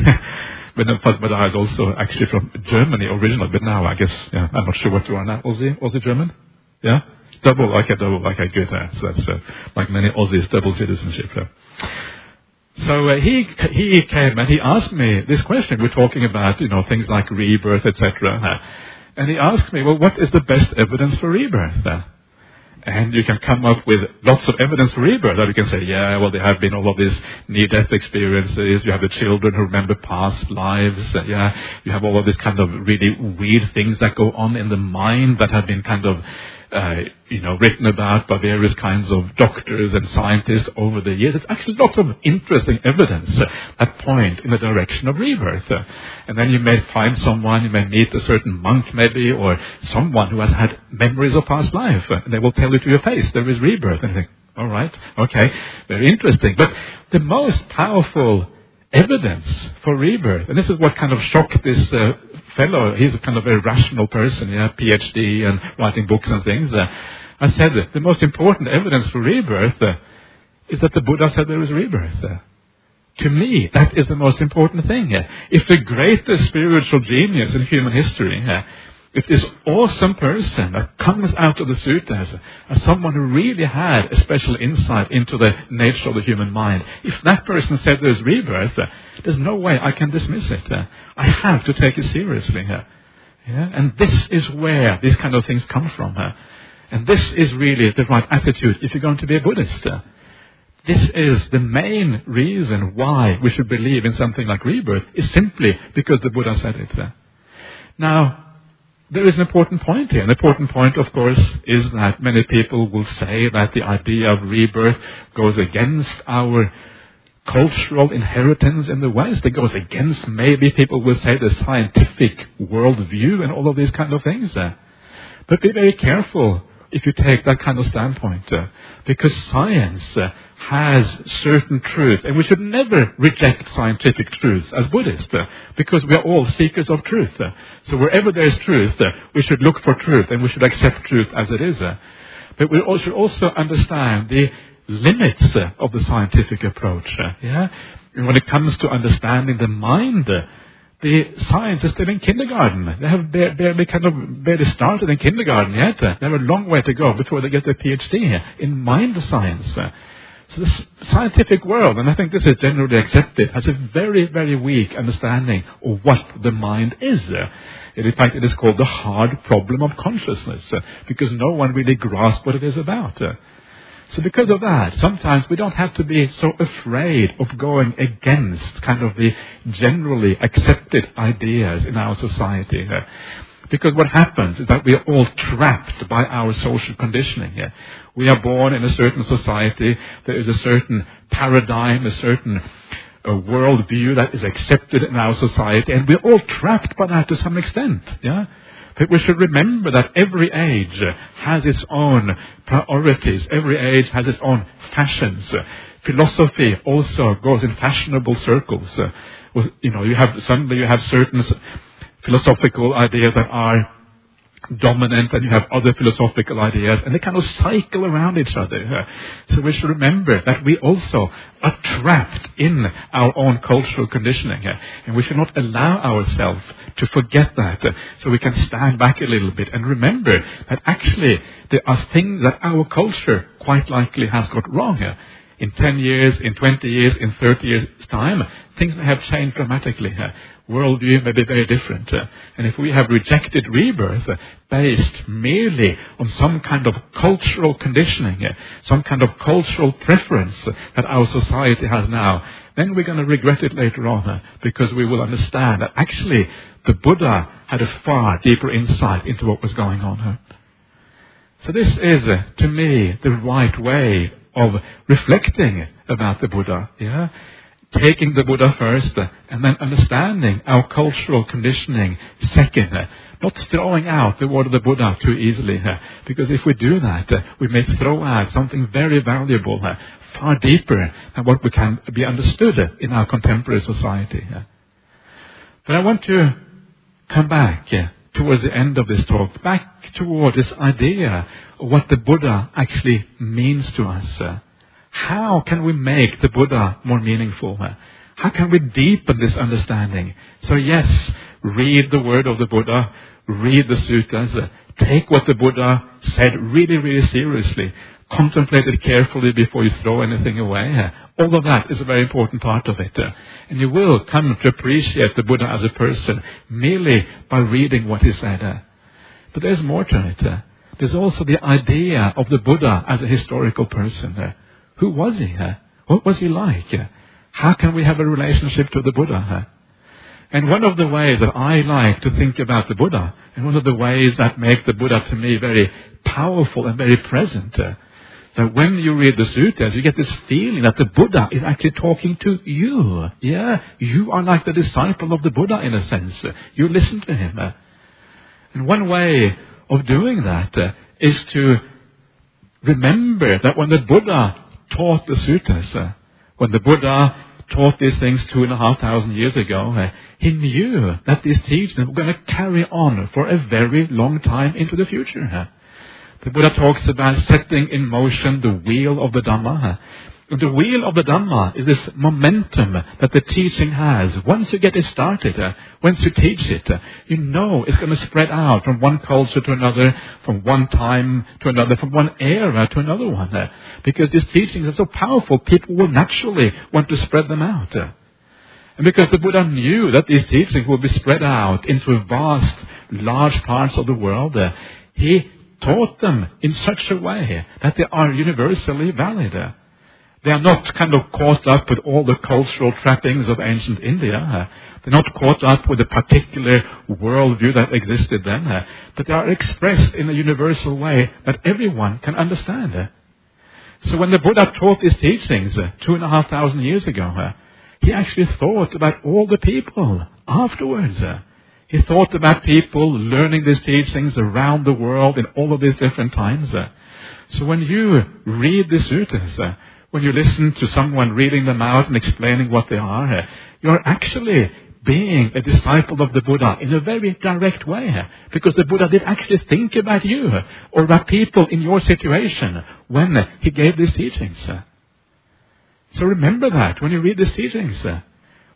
Padmada is also actually from Germany originally, but now I guess, yeah, I'm not sure what you are now. Aussie, Aussie German? Yeah? Double, okay, double, okay, good. Uh, so that's uh, like many Aussies, double citizenship. Uh. So uh, he he came and he asked me this question. We're talking about, you know, things like rebirth, et cetera. Uh, and he asked me, well, what is the best evidence for rebirth? Uh, and you can come up with lots of evidence for rebirth. That you can say, yeah, well, there have been all of these near-death experiences. You have the children who remember past lives. Uh, yeah, you have all of these kind of really weird things that go on in the mind that have been kind of Uh, you know, written about by various kinds of doctors and scientists over the years. There's actually a lot of interesting evidence uh, that point in the direction of rebirth. Uh, and then you may find someone, you may meet a certain monk maybe, or someone who has had memories of past life, uh, and they will tell you to your face, there is rebirth. And you think, all right, okay, very interesting. But the most powerful evidence for rebirth, and this is what kind of shocked this uh, fellow, he's a kind of very rational person, yeah, P H D and writing books and things. Uh, I said that the most important evidence for rebirth uh, is that the Buddha said there is rebirth. Uh, to me, that is the most important thing. Uh, if the greatest spiritual genius in human history, uh, if this awesome person that comes out of the suttas as someone who really had a special insight into the nature of the human mind, if that person said there's rebirth, uh, there's no way I can dismiss it. Uh, I have to take it seriously. Uh, yeah? And this is where these kind of things come from. Uh, and this is really the right attitude if you're going to be a Buddhist. Uh, this is the main reason why we should believe in something like rebirth, is simply because the Buddha said it. Uh, now, there is an important point here. An important point, of course, is that many people will say that the idea of rebirth goes against our cultural inheritance in the West. It goes against, maybe people will say, the scientific worldview and all of these kind of things. Uh, but be very careful if you take that kind of standpoint, uh, because science uh, has certain truth, and we should never reject scientific truths as Buddhists, uh, because we are all seekers of truth. Uh, so wherever there is truth, uh, we should look for truth, and we should accept truth as it is. Uh, but we should also understand the limits uh, of the scientific approach. Uh, yeah, and when it comes to understanding the mind, uh, the science is still in kindergarten. They have barely, barely kind of barely started in kindergarten yet. They have a long way to go before they get their PhD in mind science. So the scientific world, and I think this is generally accepted, has a very, very weak understanding of what the mind is. In fact, it is called the hard problem of consciousness, because no one really grasps what it is about. So because of that, sometimes we don't have to be so afraid of going against kind of the generally accepted ideas in our society. Because what happens is that we are all trapped by our social conditioning. We are born in a certain society. There is a certain paradigm, a certain uh, worldview that is accepted in our society. And we're all trapped by that to some extent. Yeah. But we should remember that every age has its own priorities. Every age has its own fashions. Philosophy also goes in fashionable circles. Uh, you know, you have suddenly you have certain philosophical ideas that are dominant, and you have other philosophical ideas, and they kind of cycle around each other. So we should remember that we also are trapped in our own cultural conditioning, and we should not allow ourselves to forget that, so we can stand back a little bit and remember that actually there are things that our culture quite likely has got wrong. In ten years, in twenty years, in thirty years' time, things may have changed dramatically. Worldview may be very different. Uh, and if we have rejected rebirth uh, based merely on some kind of cultural conditioning, uh, some kind of cultural preference uh, that our society has now, then we're going to regret it later on, uh, because we will understand that actually the Buddha had a far deeper insight into what was going on. Uh. So this is, uh, to me, the right way of reflecting about the Buddha. Yeah. Taking the Buddha first, uh, and then understanding our cultural conditioning second. Uh, not throwing out the word of the Buddha too easily, uh, because if we do that, uh, we may throw out something very valuable, uh, far deeper than what we can be understood uh, in our contemporary society. Uh. But I want to come back uh, towards the end of this talk, back toward this idea of what the Buddha actually means to us. Uh. How can we make the Buddha more meaningful? How can we deepen this understanding? So yes, read the word of the Buddha, read the suttas, take what the Buddha said really, really seriously, contemplate it carefully before you throw anything away. All of that is a very important part of it. And you will come to appreciate the Buddha as a person merely by reading what he said. But there's more to it. There's also the idea of the Buddha as a historical person. Who was he? Huh? What was he like? How can we have a relationship to the Buddha? Huh? And one of the ways that I like to think about the Buddha, and one of the ways that make the Buddha to me very powerful and very present, uh, that when you read the suttas, you get this feeling that the Buddha is actually talking to you. Yeah, you are like the disciple of the Buddha in a sense. You listen to him. Uh. And one way of doing that uh, is to remember that when the Buddha taught the suttas, uh, when the Buddha taught these things two and a half thousand years ago, uh, he knew that these teachings were going to carry on for a very long time into the future. Uh. The Buddha talks about setting in motion the wheel of the Dhamma. Uh. The wheel of the Dhamma is this momentum that the teaching has. Once you get it started, uh, once you teach it, uh, you know it's going to spread out from one culture to another, from one time to another, from one era to another one. Uh, because these teachings are so powerful, people will naturally want to spread them out. Uh, and because the Buddha knew that these teachings will be spread out into vast, large parts of the world, uh, he taught them in such a way that they are universally valid. Uh, They are not kind of caught up with all the cultural trappings of ancient India. They're not caught up with a particular worldview that existed then. But they are expressed in a universal way that everyone can understand. So when the Buddha taught these teachings two and a half thousand years ago, he actually thought about all the people afterwards. He thought about people learning these teachings around the world in all of these different times. So when you read the suttas, when you listen to someone reading them out and explaining what they are, you're actually being a disciple of the Buddha in a very direct way. Because the Buddha did actually think about you or about people in your situation when he gave these teachings. So remember that when you read these teachings.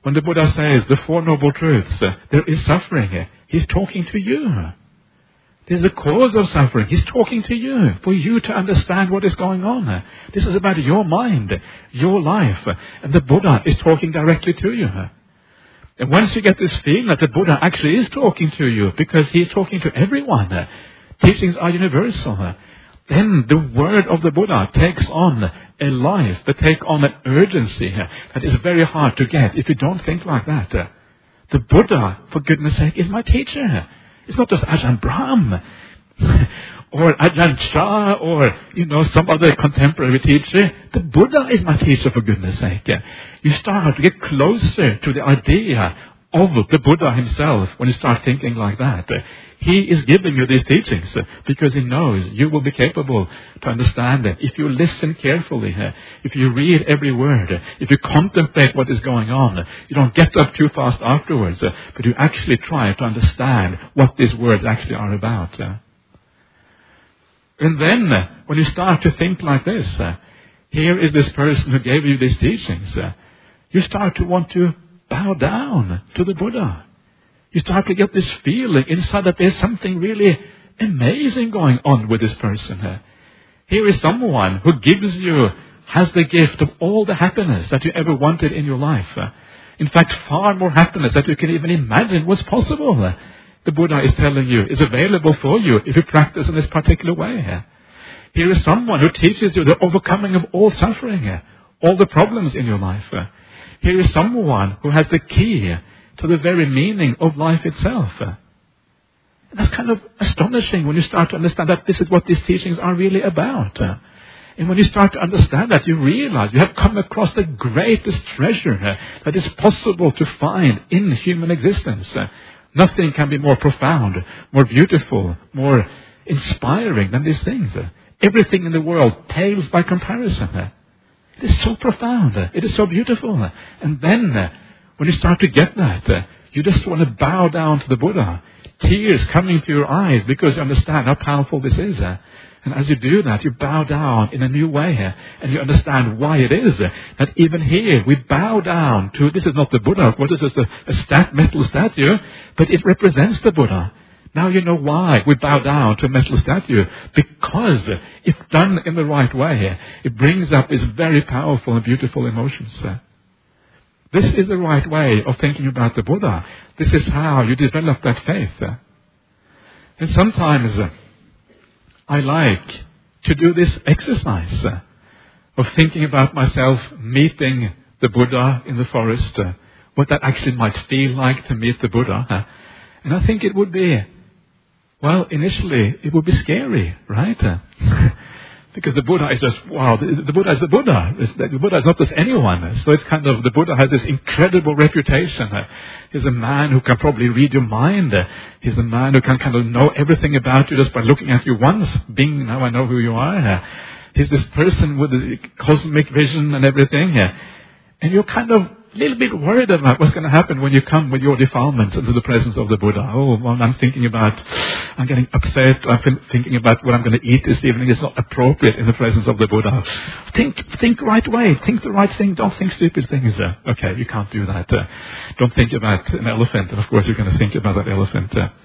When the Buddha says the Four Noble Truths, uh, there is suffering, uh, he's talking to you. There's a cause of suffering. He's talking to you for you to understand what is going on. Uh, this is about your mind, your life, uh, and the Buddha is talking directly to you. Uh. And once you get this feeling that the Buddha actually is talking to you, because he's talking to everyone, uh, teachings are universal, uh, then the word of the Buddha takes on a life, that take on an urgency uh, that is very hard to get if you don't think like that. Uh, the Buddha, for goodness sake, is my teacher. It's not just Ajahn Brahm or Ajahn Chah or, you know, some other contemporary teacher. The Buddha is my teacher, for goodness sake. You start to get closer to the idea of the Buddha himself when you start thinking like that. He is giving you these teachings because he knows you will be capable to understand it. If you listen carefully, if you read every word, if you contemplate what is going on, you don't get up too fast afterwards, but you actually try to understand what these words actually are about. And then, when you start to think like this, here is this person who gave you these teachings, you start to want to bow down to the Buddha. You start to get this feeling inside that there's something really amazing going on with this person. Here is someone who gives you, has the gift of all the happiness that you ever wanted in your life. In fact, far more happiness that you can even imagine was possible. The Buddha is telling you is available for you if you practice in this particular way. Here is someone who teaches you the overcoming of all suffering, all the problems in your life. Here is someone who has the key to the very meaning of life itself. And that's kind of astonishing when you start to understand that this is what these teachings are really about. And when you start to understand that, you realize you have come across the greatest treasure that is possible to find in human existence. Nothing can be more profound, more beautiful, more inspiring than these things. Everything in the world pales by comparison. It is so profound. It is so beautiful. And then, when you start to get that, you just want to bow down to the Buddha. Tears coming to your eyes because you understand how powerful this is. And as you do that, you bow down in a new way. And you understand why it is that even here we bow down to, this is not the Buddha, of course, this is a, a stat, metal statue, but it represents the Buddha. Now you know why we bow down to a metal statue. Because if done in the right way, it brings up these very powerful and beautiful emotions. This is the right way of thinking about the Buddha. This is how you develop that faith. And sometimes I like to do this exercise of thinking about myself meeting the Buddha in the forest, what that actually might feel like to meet the Buddha. And I think it would be, well, initially it would be scary, right? Because the Buddha is just, wow, the, the Buddha is the Buddha. The Buddha is not just anyone. So it's kind of, the Buddha has this incredible reputation. He's a man who can probably read your mind. He's a man who can kind of know everything about you just by looking at you once. Bing, now I know who you are. He's this person with the cosmic vision and everything. And you're kind of a little bit worried about what's going to happen when you come with your defilements into the presence of the Buddha. Oh, well, I'm thinking about, I'm getting upset. I'm thinking about what I'm going to eat this evening. It's not appropriate in the presence of the Buddha. Think, think right way. Think the right thing. Don't think stupid things. Uh, okay, you can't do that. Uh, don't think about an elephant. And of course, you're going to think about that elephant. Uh,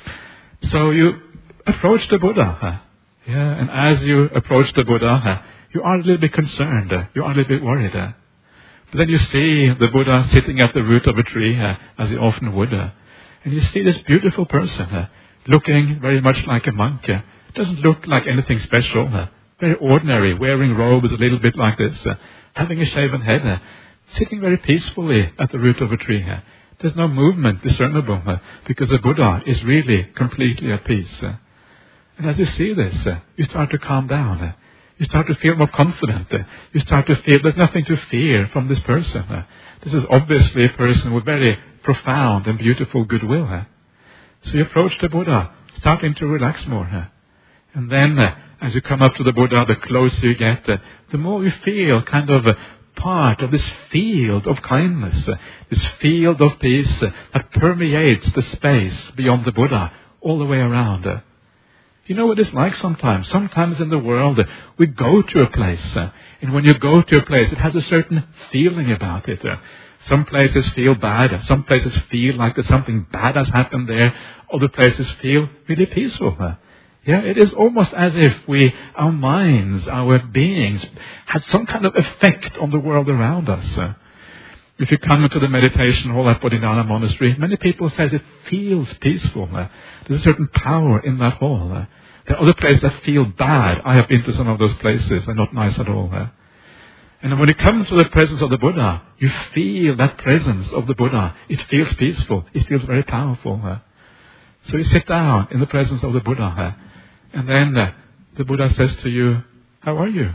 so you approach the Buddha. Uh, yeah, and as you approach the Buddha, uh, you are a little bit concerned. Uh, you are a little bit worried. Uh, But then you see the Buddha sitting at the root of a tree, uh, as he often would. Uh, and you see this beautiful person, uh, looking very much like a monk. Uh, doesn't look like anything special. Uh, very ordinary, wearing robes a little bit like this. Uh, having a shaven head. Uh, sitting very peacefully at the root of a tree. Uh, there's no movement discernible. Uh, because the Buddha is really completely at peace. Uh, and as you see this, uh, you start to calm down. Uh, You start to feel more confident. You start to feel there's nothing to fear from this person. This is obviously a person with very profound and beautiful goodwill. So you approach the Buddha, starting to relax more. And then, as you come up to the Buddha, the closer you get, the more you feel kind of part of this field of kindness, this field of peace that permeates the space beyond the Buddha all the way around. You know what it's like sometimes? Sometimes in the world, we go to a place, uh, and when you go to a place, it has a certain feeling about it. Uh, Some places feel bad. Some places feel like there's something bad has happened there. Other places feel really peaceful. Yeah, it is almost as if we, our minds, our beings, had some kind of effect on the world around us. If you come into the meditation hall at Bodhidharma Monastery, many people say it feels peaceful. There's a certain power in that hall. There are other places that feel bad. I have been to some of those places. They're not nice at all. And when you come to the presence of the Buddha, you feel that presence of the Buddha. It feels peaceful. It feels very powerful. So you sit down in the presence of the Buddha. And then the Buddha says to you, how are you?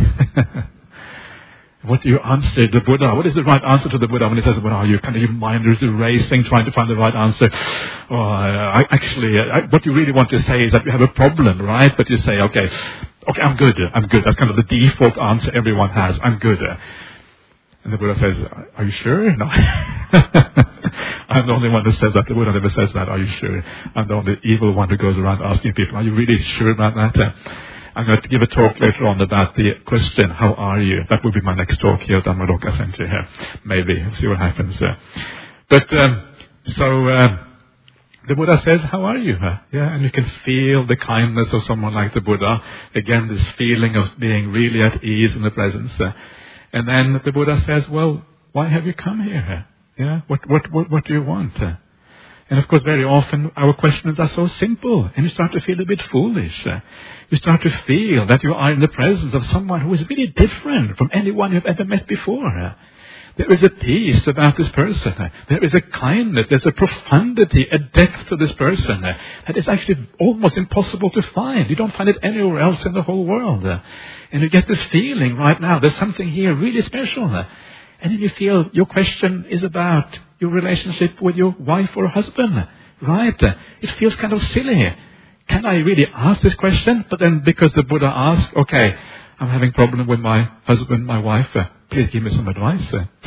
What do you answer the Buddha? What is the right answer to the Buddha when he says, "What are you?" Kind of your mind is racing, trying to find the right answer. Oh, I, actually, I, what you really want to say is that you have a problem, right? But you say, "Okay, okay, I'm good. I'm good." That's kind of the default answer everyone has. I'm good. And the Buddha says, "Are you sure?" No. I'm the only one that says that. The Buddha never says that. Are you sure? I'm the only evil one who goes around asking people, "Are you really sure about that?" I'm going to give a talk later on about the question, how are you? That will be my next talk here at Dhammadoka Center here. Maybe. We'll see what happens there. But, um, so, um, the Buddha says, how are you? Yeah, and you can feel the kindness of someone like the Buddha. Again, this feeling of being really at ease in the presence. And then the Buddha says, well, why have you come here? Yeah, what, what, what, what do you want? And of course, very often our questions are so simple, and you start to feel a bit foolish. You start to feel that you are in the presence of someone who is really different from anyone you've ever met before. There is a peace about this person. There is a kindness, there's a profundity, a depth to this person that is actually almost impossible to find. You don't find it anywhere else in the whole world. And you get this feeling right now, there's something here really special. And then you feel your question is about your relationship with your wife or husband, right? It feels kind of silly. Can I really ask this question? But then because the Buddha asked, okay, I'm having a problem with my husband, my wife, uh, please give me some advice.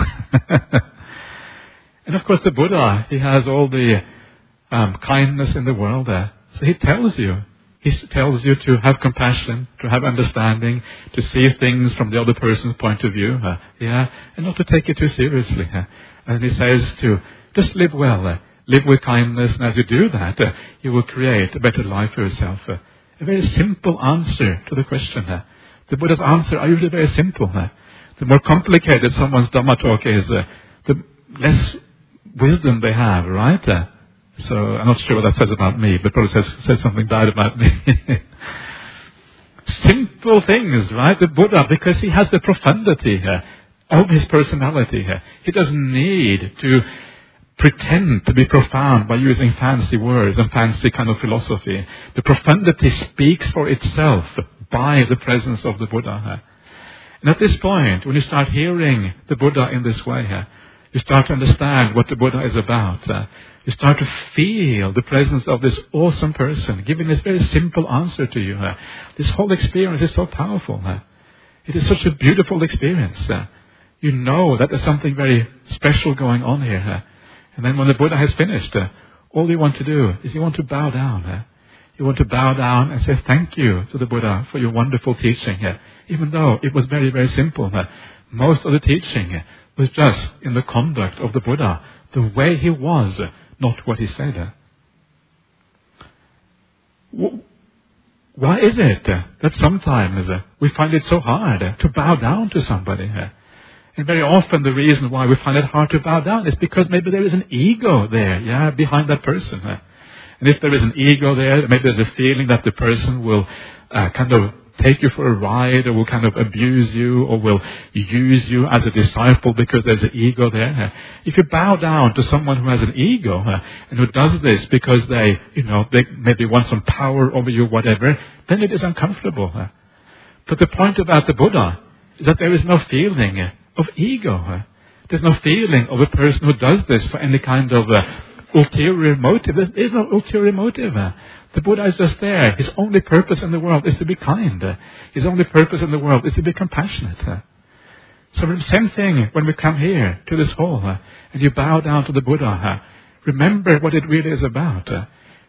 And of course the Buddha, he has all the um, kindness in the world there. So he tells you, he tells you to have compassion, to have understanding, to see things from the other person's point of view, uh, yeah, and not to take it too seriously. Uh. And he says to just live well, uh, live with kindness, and as you do that, uh, you will create a better life for yourself. Uh. A very simple answer to the question. Uh. The Buddha's answer are usually very simple. Uh. The more complicated someone's Dhamma talk is, uh, the less wisdom they have, right? Uh. So I'm not sure what that says about me, but probably says, says something bad about me. Simple things, right? The Buddha, because he has the profundity uh, of his personality. Uh, he doesn't need to pretend to be profound by using fancy words and fancy kind of philosophy. The profundity speaks for itself by the presence of the Buddha. And at this point, when you start hearing the Buddha in this way, you start to understand what the Buddha is about. You start to feel the presence of this awesome person giving this very simple answer to you. This whole experience is so powerful. It is such a beautiful experience. You know that there's something very special going on here. And then when the Buddha has finished, all you want to do is you want to bow down. You want to bow down and say thank you to the Buddha for your wonderful teaching. Even though it was very, very simple. Most of the teaching was just in the conduct of the Buddha. The way he was, not what he said. Why is it that sometimes we find it so hard to bow down to somebody? And very often the reason why we find it hard to bow down is because maybe there is an ego there, yeah, behind that person. And if there is an ego there, maybe there's a feeling that the person will uh, kind of take you for a ride, or will kind of abuse you, or will use you as a disciple because there's an ego there. If you bow down to someone who has an ego uh, and who does this because they, you know, they maybe want some power over you, whatever, then it is uncomfortable. Uh. But the point about the Buddha is that there is no feeling uh, of ego. Uh. There's no feeling of a person who does this for any kind of uh, ulterior motive. There is no ulterior motive. Uh. The Buddha is just there. His only purpose in the world is to be kind. His only purpose in the world is to be compassionate. So the same thing when we come here to this hall and you bow down to the Buddha. Remember what it really is about.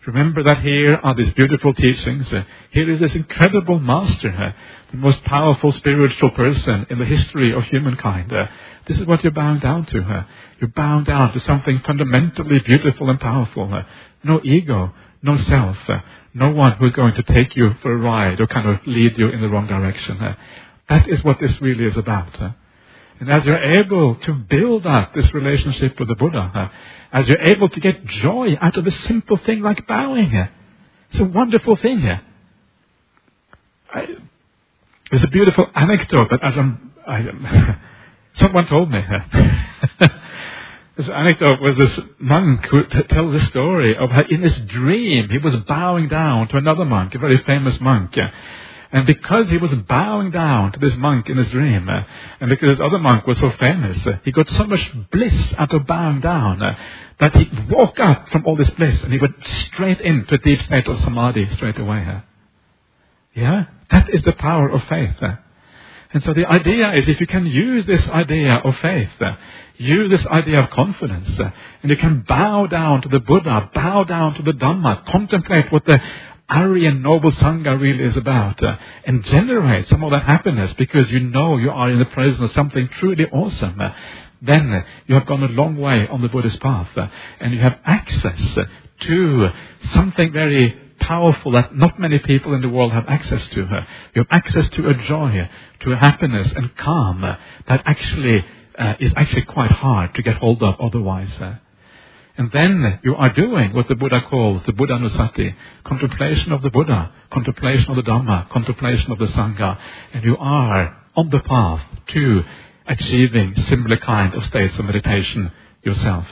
Remember that here are these beautiful teachings. Uh, here is this incredible master, uh, the most powerful spiritual person in the history of humankind. Uh, this is what you're bowing down to. Uh, you're bowing down to something fundamentally beautiful and powerful. Uh, no ego, no self, uh, no one who's going to take you for a ride or kind of lead you in the wrong direction. Uh, that is what this really is about. Uh, And as you're able to build up this relationship with the Buddha, uh, as you're able to get joy out of a simple thing like bowing, uh, it's a wonderful thing. Uh. I, there's a beautiful anecdote that as I'm, I, someone told me. Uh, this anecdote was this monk who t- tells a story of how in his dream he was bowing down to another monk, a very famous monk. Uh, And because he was bowing down to this monk in his dream, uh, and because this other monk was so famous, uh, he got so much bliss out of bowing down uh, that he'd walk up from all this bliss and he went straight into a deep state of samadhi straight away. Uh. Yeah? That is the power of faith. Uh. And so the idea is if you can use this idea of faith, uh, use this idea of confidence, uh, and you can bow down to the Buddha, bow down to the Dhamma, contemplate what the Aryan Noble Sangha really is about, uh, and generate some of that happiness because you know you are in the presence of something truly awesome, uh, then uh, you have gone a long way on the Buddhist path, uh, and you have access uh, to something very powerful that not many people in the world have access to. Uh, you have access to a joy, uh, to a happiness and calm uh, that actually uh, is actually quite hard to get hold of otherwise. Uh. And then you are doing what the Buddha calls the Buddhanusati, contemplation of the Buddha, contemplation of the Dhamma, contemplation of the Sangha. And you are on the path to achieving similar kind of states of meditation yourself.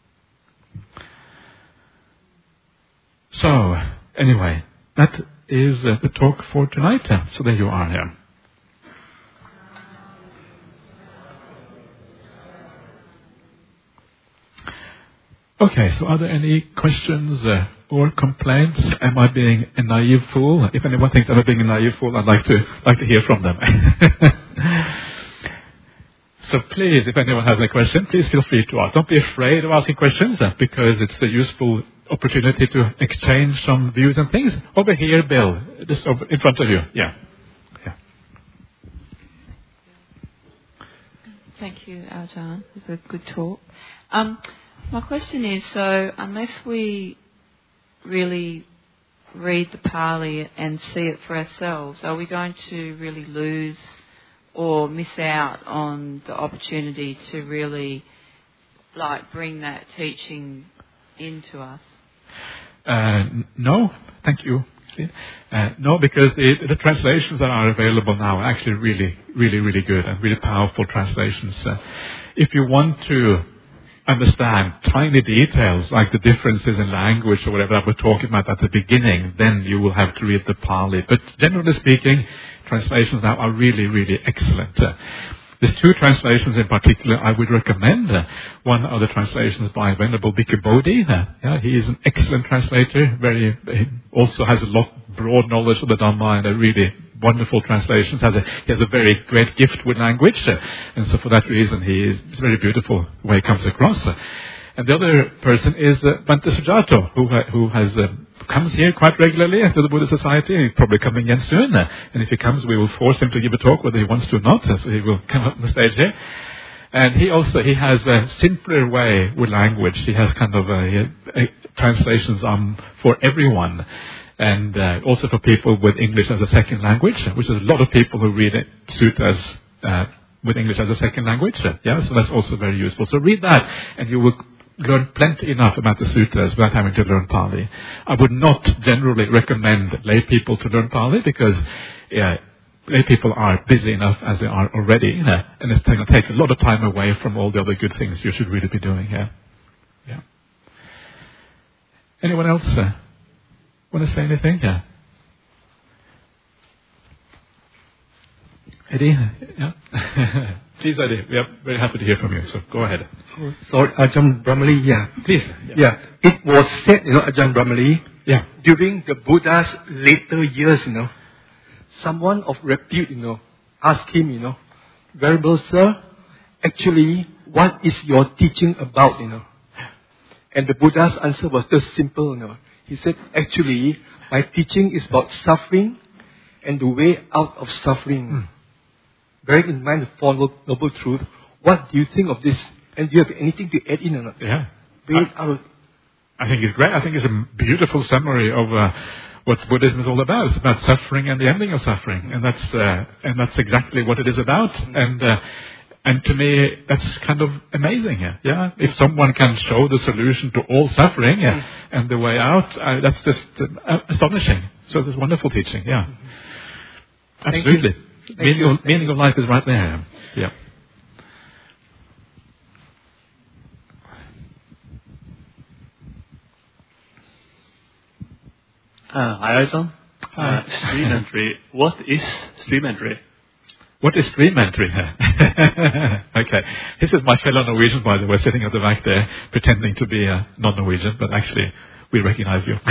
So, anyway, that is uh, the talk for tonight. So there you are here. Okay, so are there any questions uh, or complaints? Am I being a naive fool? If anyone thinks I'm being a naive fool, I'd like to like to hear from them. So please, if anyone has any question, please feel free to ask. Don't be afraid of asking questions uh, because it's a useful opportunity to exchange some views and things. Over here, Bill, just over in front of you. Yeah. Yeah. Thank you, Ajahn. It was a good talk. Um, My question is, so unless we really read the Pali and see it for ourselves, are we going to really lose or miss out on the opportunity to really, like, bring that teaching into us? Uh, no, thank you. Uh, no, because the, the translations that are available now are actually really, really, really good and really powerful translations. Uh, if you want to understand tiny details like the differences in language or whatever I was talking about at the beginning, then you will have to read the Pali. But generally speaking, translations now are really, really excellent. Uh, there's two translations in particular I would recommend. Uh, one are the translations by Venerable Bhikkhu Bodhi. Uh, yeah, he is an excellent translator, very, he also has a lot broad knowledge of the Dhamma and a really wonderful translations. Has a, he has a very great gift with language, uh, and so for that reason he is it's very beautiful the way he comes across. Uh, and the other person is uh, Bhante Sujato, who uh, who has uh, comes here quite regularly to the Buddha Society. He's probably coming again soon, uh, and if he comes, we will force him to give a talk whether he wants to or not. Uh, so he will come up on the stage here. And he also he has a simpler way with language. He has kind of a, a, translations um, for everyone. And uh, also for people with English as a second language, which is a lot of people who read it, suttas uh, with English as a second language. Yeah, so that's also very useful. So read that, and you will learn plenty enough about the sutras without having to learn Pali. I would not generally recommend lay people to learn Pali because uh, lay people are busy enough as they are already, uh, and it's going to take a lot of time away from all the other good things you should really be doing here. Yeah. Anyone else? Uh, Want to say anything? Yeah. Eddie? Yeah. Please, Eddie. We are very happy to hear from you. So go ahead. Oh, sorry, Ajahn Brahmali. Yeah. Please. Yeah. yeah. It was said, you know, Ajahn Brahmali. Yeah. During the Buddha's later years, you know, someone of repute, you know, asked him, you know, Venerable Sir, actually, what is your teaching about, you know? And the Buddha's answer was just simple, you know. He said, actually, my teaching is about suffering and the way out of suffering. Mm. Bearing in mind the Four Noble Truths, what do you think of this? And do you have anything to add in or not? Yeah. Based out of I think it's great. I think it's a beautiful summary of uh, what Buddhism is all about. It's about suffering and the ending of suffering, and that's uh, and that's exactly what it is about. Mm-hmm. And uh, and to me, that's kind of amazing. Yeah, yeah. If someone can show the solution to all suffering uh, mm-hmm. and the way out, uh, that's just uh, astonishing. So it's wonderful teaching. Yeah, mm-hmm. absolutely. Meaning of, meaning of life is right there. Yeah. Uh, hi, Ajahn. Uh, stream entry. What is stream entry? What is stream entry? Okay. This is my fellow Norwegian, by the way, sitting at the back there, pretending to be a non-Norwegian, but actually we recognize you.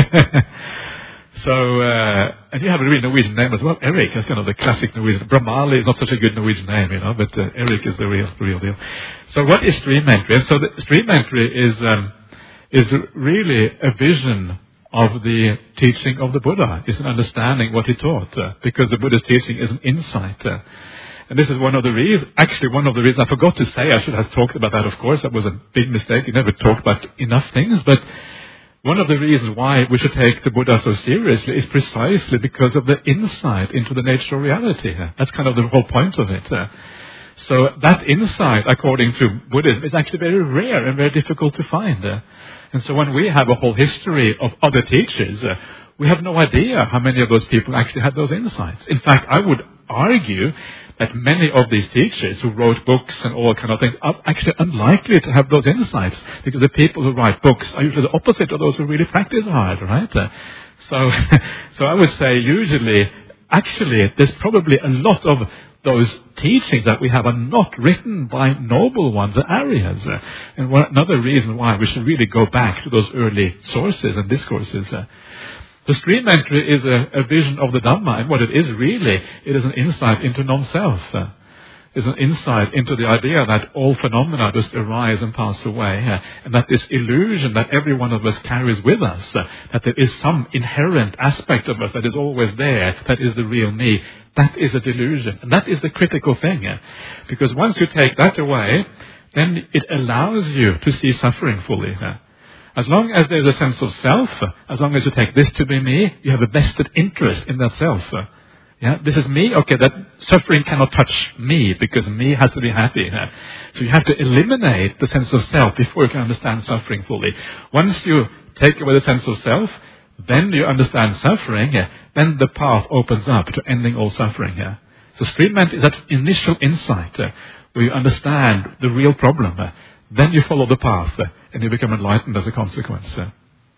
So, uh, and you have a really Norwegian name as well, Eric. That's kind of the classic Norwegian. Bramali is not such a good Norwegian name, you know, but uh, Eric is the real, the real deal. So what is stream entry? And so the stream entry is, um, is really a vision of the teaching of the Buddha. It's an understanding what he taught, uh, because the Buddha's teaching is an insight. Uh, and this is one of the reasons, actually one of the reasons, I forgot to say, I should have talked about that, of course, that was a big mistake. You never talk about enough things, but one of the reasons why we should take the Buddha so seriously is precisely because of the insight into the nature of reality. Uh, that's kind of the whole point of it. Uh, so that insight, according to Buddhism, is actually very rare and very difficult to find. Uh, And so when we have a whole history of other teachers, uh, we have no idea how many of those people actually had those insights. In fact, I would argue that many of these teachers who wrote books and all kind of things are actually unlikely to have those insights, because the people who write books are usually the opposite of those who really practice hard, right? Uh, so, so I would say usually, actually, there's probably a lot of those teachings that we have are not written by noble ones or Aryas. Uh, and one, another reason why we should really go back to those early sources and discourses. Uh, the stream entry is a, a vision of the Dhamma, and what it is really, it is an insight into non-self. Uh, it's an insight into the idea that all phenomena just arise and pass away, uh, and that this illusion that every one of us carries with us, uh, that there is some inherent aspect of us that is always there, that is the real me, that is a delusion. And that is the critical thing. Uh, because once you take that away, then it allows you to see suffering fully. Uh, as long as there's a sense of self, uh, as long as you take this to be me, you have a vested interest in that self. Uh, yeah, this is me. Okay, that suffering cannot touch me because me has to be happy. Uh, so you have to eliminate the sense of self before you can understand suffering fully. Once you take away the sense of self, then you understand suffering, uh, then the path opens up to ending all suffering. Uh. So stream entry is that initial insight uh, where you understand the real problem. Uh. Then you follow the path uh, and you become enlightened as a consequence. Uh.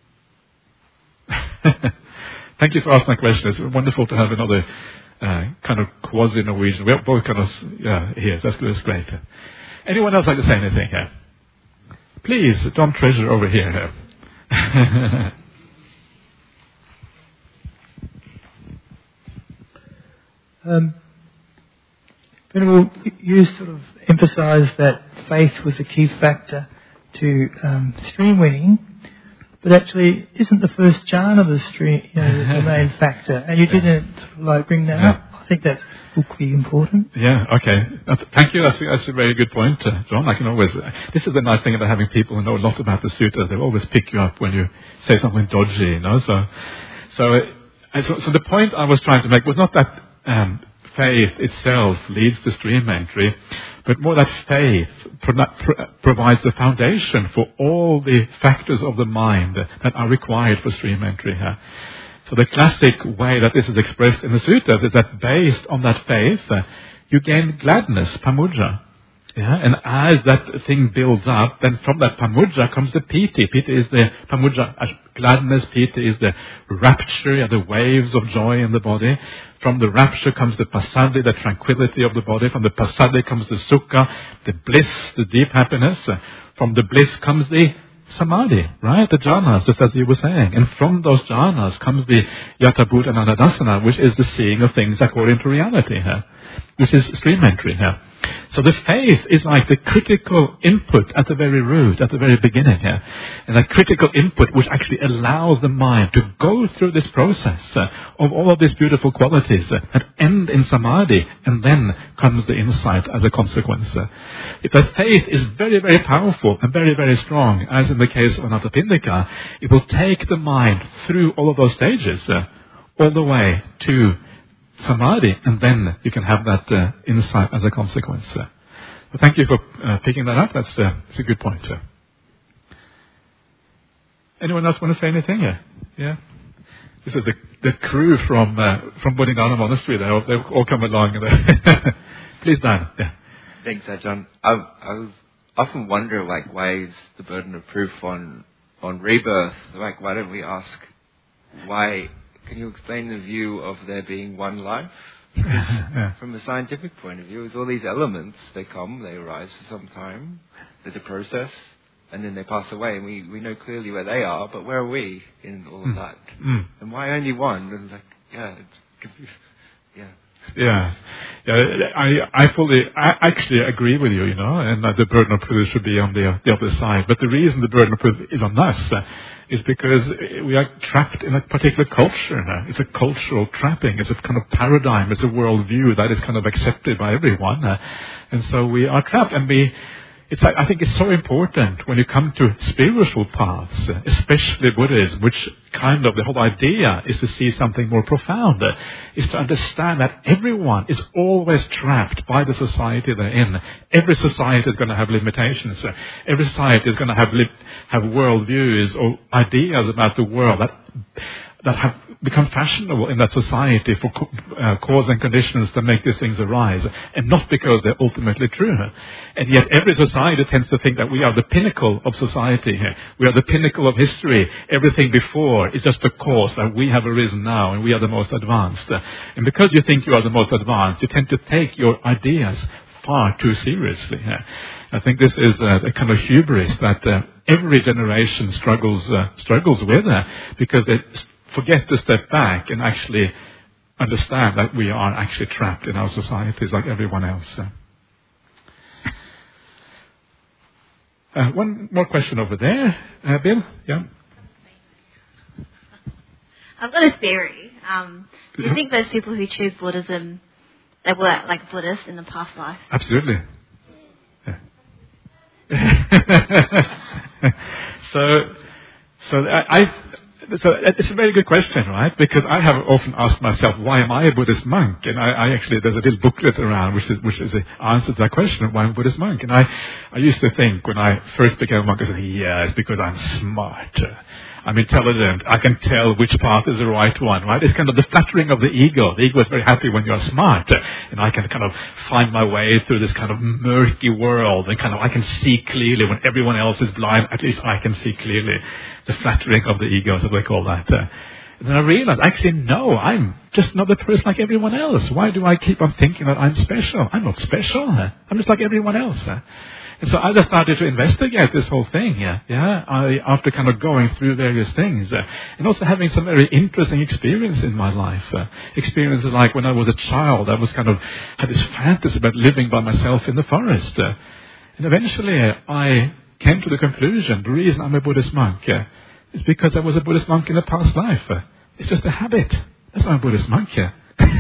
Thank you for asking that question. It's wonderful to have another uh, kind of quasi-Norwegian. We're both kind of uh, here. That's, that's great. Uh. Anyone else like to say anything here? Please, Don Treasure over here. Uh. Um, Venerable, you sort of emphasised that faith was a key factor to um, stream winning, but actually isn't the first jhana the stream, you know, the main factor? And you didn't sort of like bring that yeah. up. I think that's equally important. Yeah. Okay. Uh, thank you. That's, that's a very good point, uh, John. I can always. Uh, this is the nice thing about having people who know a lot about the sutta. They always pick you up when you say something dodgy, you know. So, so, uh, so, so the point I was trying to make was not that. Um, faith itself leads to stream entry, but more that faith pro- pro- provides the foundation for all the factors of the mind that are required for stream entry. Uh, so the classic way that this is expressed in the sutras is that based on that faith, uh, you gain gladness, pamudra. Yeah, and as that thing builds up, then from that pamudra comes the piti. Piti is the pamudra, gladness. Piti is the rapture, yeah, the waves of joy in the body. From the rapture comes the passaddhi, the tranquility of the body. From the passaddhi comes the sukha, the bliss, the deep happiness. From the bliss comes the samadhi, right? The jhanas, just as you were saying. And from those jhanas comes the yatabhuta anandadasana, which is the seeing of things according to reality here, which is stream entry here. So the faith is like the critical input at the very root, at the very beginning here. And that critical input which actually allows the mind to go through this process uh, of all of these beautiful qualities uh, that end in samadhi, and then comes the insight as a consequence. Uh, if the faith is very, very powerful and very, very strong, as in the case of Anathapindika, it will take the mind through all of those stages, uh, all the way to samadhi, and then you can have that uh, insight as a consequence. Uh, so thank you for uh, picking that up. That's, uh, that's a good point. Uh. Anyone else want to say anything? Yeah, yeah. This is the the crew from uh, from Bodhidharma Monastery. They all, they've all come along. Please, Dan. Yeah. Thanks, Ajahn. I, I was often wonder like why is the burden of proof on on rebirth? Like why don't we ask why? Can you explain the view of there being one life? Yeah. From a scientific point of view, it's all these elements, they come, they arise for some time, there's a process, and then they pass away, and we, we know clearly where they are, but where are we in all of mm. that? Mm. And why only one? And like, yeah, it's confusing. Yeah. Yeah, yeah. I I fully, I actually agree with you. You know, and that the burden of proof should be on the the other side. But the reason the burden of proof is on us uh, is because we are trapped in a particular culture. Now. It's a cultural trapping. It's a kind of paradigm. It's a worldview that is kind of accepted by everyone, uh, and so we are trapped. And we, it's I think it's so important when you come to spiritual paths, especially Buddhism, which kind of the whole idea is to see something more profound, uh, is to understand that everyone is always trapped by the society they're in. Every society is going to have limitations. Uh, every society is going to have li- have worldviews or ideas about the world that that have become fashionable in that society for co- uh, cause and conditions that make these things arise, and not because they're ultimately true. And yet every society tends to think that we are the pinnacle of society here. We are the pinnacle of history. Everything before is just a cause that we have arisen now, and we are the most advanced. And because you think you are the most advanced, you tend to take your ideas far too seriously. I think this is a, a kind of hubris that uh, every generation struggles uh, struggles with, uh, because they forget to step back and actually understand that we are actually trapped in our societies like everyone else. Uh, one more question over there. Uh, Bill? Yeah. I've got a theory. Um, do you think those people who choose Buddhism, they were like Buddhists in the past life? Absolutely. Yeah. so, so I... I So it's a very good question, right? Because I have often asked myself, why am I a Buddhist monk? And I, I actually, there's a little booklet around which is, which is the answer to that question, why I'm a Buddhist monk? And I, I used to think when I first became a monk, I said, yeah, it's because I'm smart. I'm intelligent. I can tell which path is the right one, right? It's kind of the flattering of the ego. The ego is very happy when you're smart. And I can kind of find my way through this kind of murky world. And kind of, I can see clearly when everyone else is blind. At least I can see clearly. The flattering of the ego, so they call that. Uh, and then I realized, actually, no, I'm just another person like everyone else. Why do I keep on thinking that I'm special? I'm not special. Uh, I'm just like everyone else. Uh. And so I just started to investigate this whole thing, yeah, yeah, I, after kind of going through various things, uh, and also having some very interesting experiences in my life. Uh, experiences like when I was a child, I was kind of, had this fantasy about living by myself in the forest. Uh, and eventually uh, I came to the conclusion, the reason I'm a Buddhist monk uh, is because I was a Buddhist monk in a past life. Uh, it's just a habit. That's why I'm a Buddhist monk, yeah.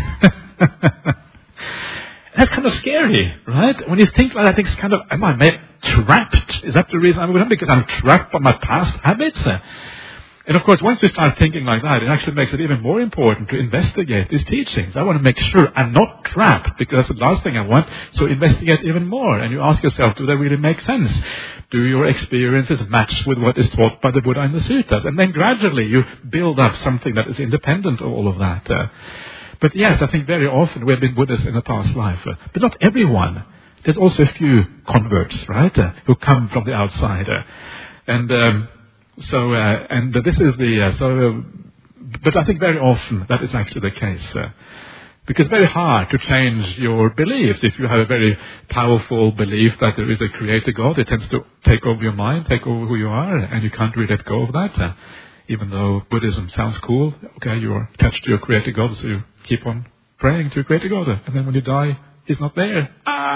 That's kind of scary, right? When you think like that, I think it's kind of, am I made trapped? Is that the reason I'm going? Because I'm trapped by my past habits? And of course, once you start thinking like that, it actually makes it even more important to investigate these teachings. I want to make sure I'm not trapped, because that's the last thing I want. So investigate even more. And you ask yourself, do they really make sense? Do your experiences match with what is taught by the Buddha in the suttas? And then gradually you build up something that is independent of all of that. Uh, But yes, I think very often we have been Buddhists in a past life. Uh, but not everyone. There's also a few converts, right, uh, who come from the outside. Uh, and um, so, uh, and uh, this is the, uh, so, uh, but I think very often that is actually the case. Uh, because it's very hard to change your beliefs. If you have a very powerful belief that there is a creator God, it tends to take over your mind, take over who you are, and you can't really let go of that. Uh, Even though Buddhism sounds cool, okay, you're attached to your Creator God, so you keep on praying to your Creator God. And then when you die, He's not there. Ah!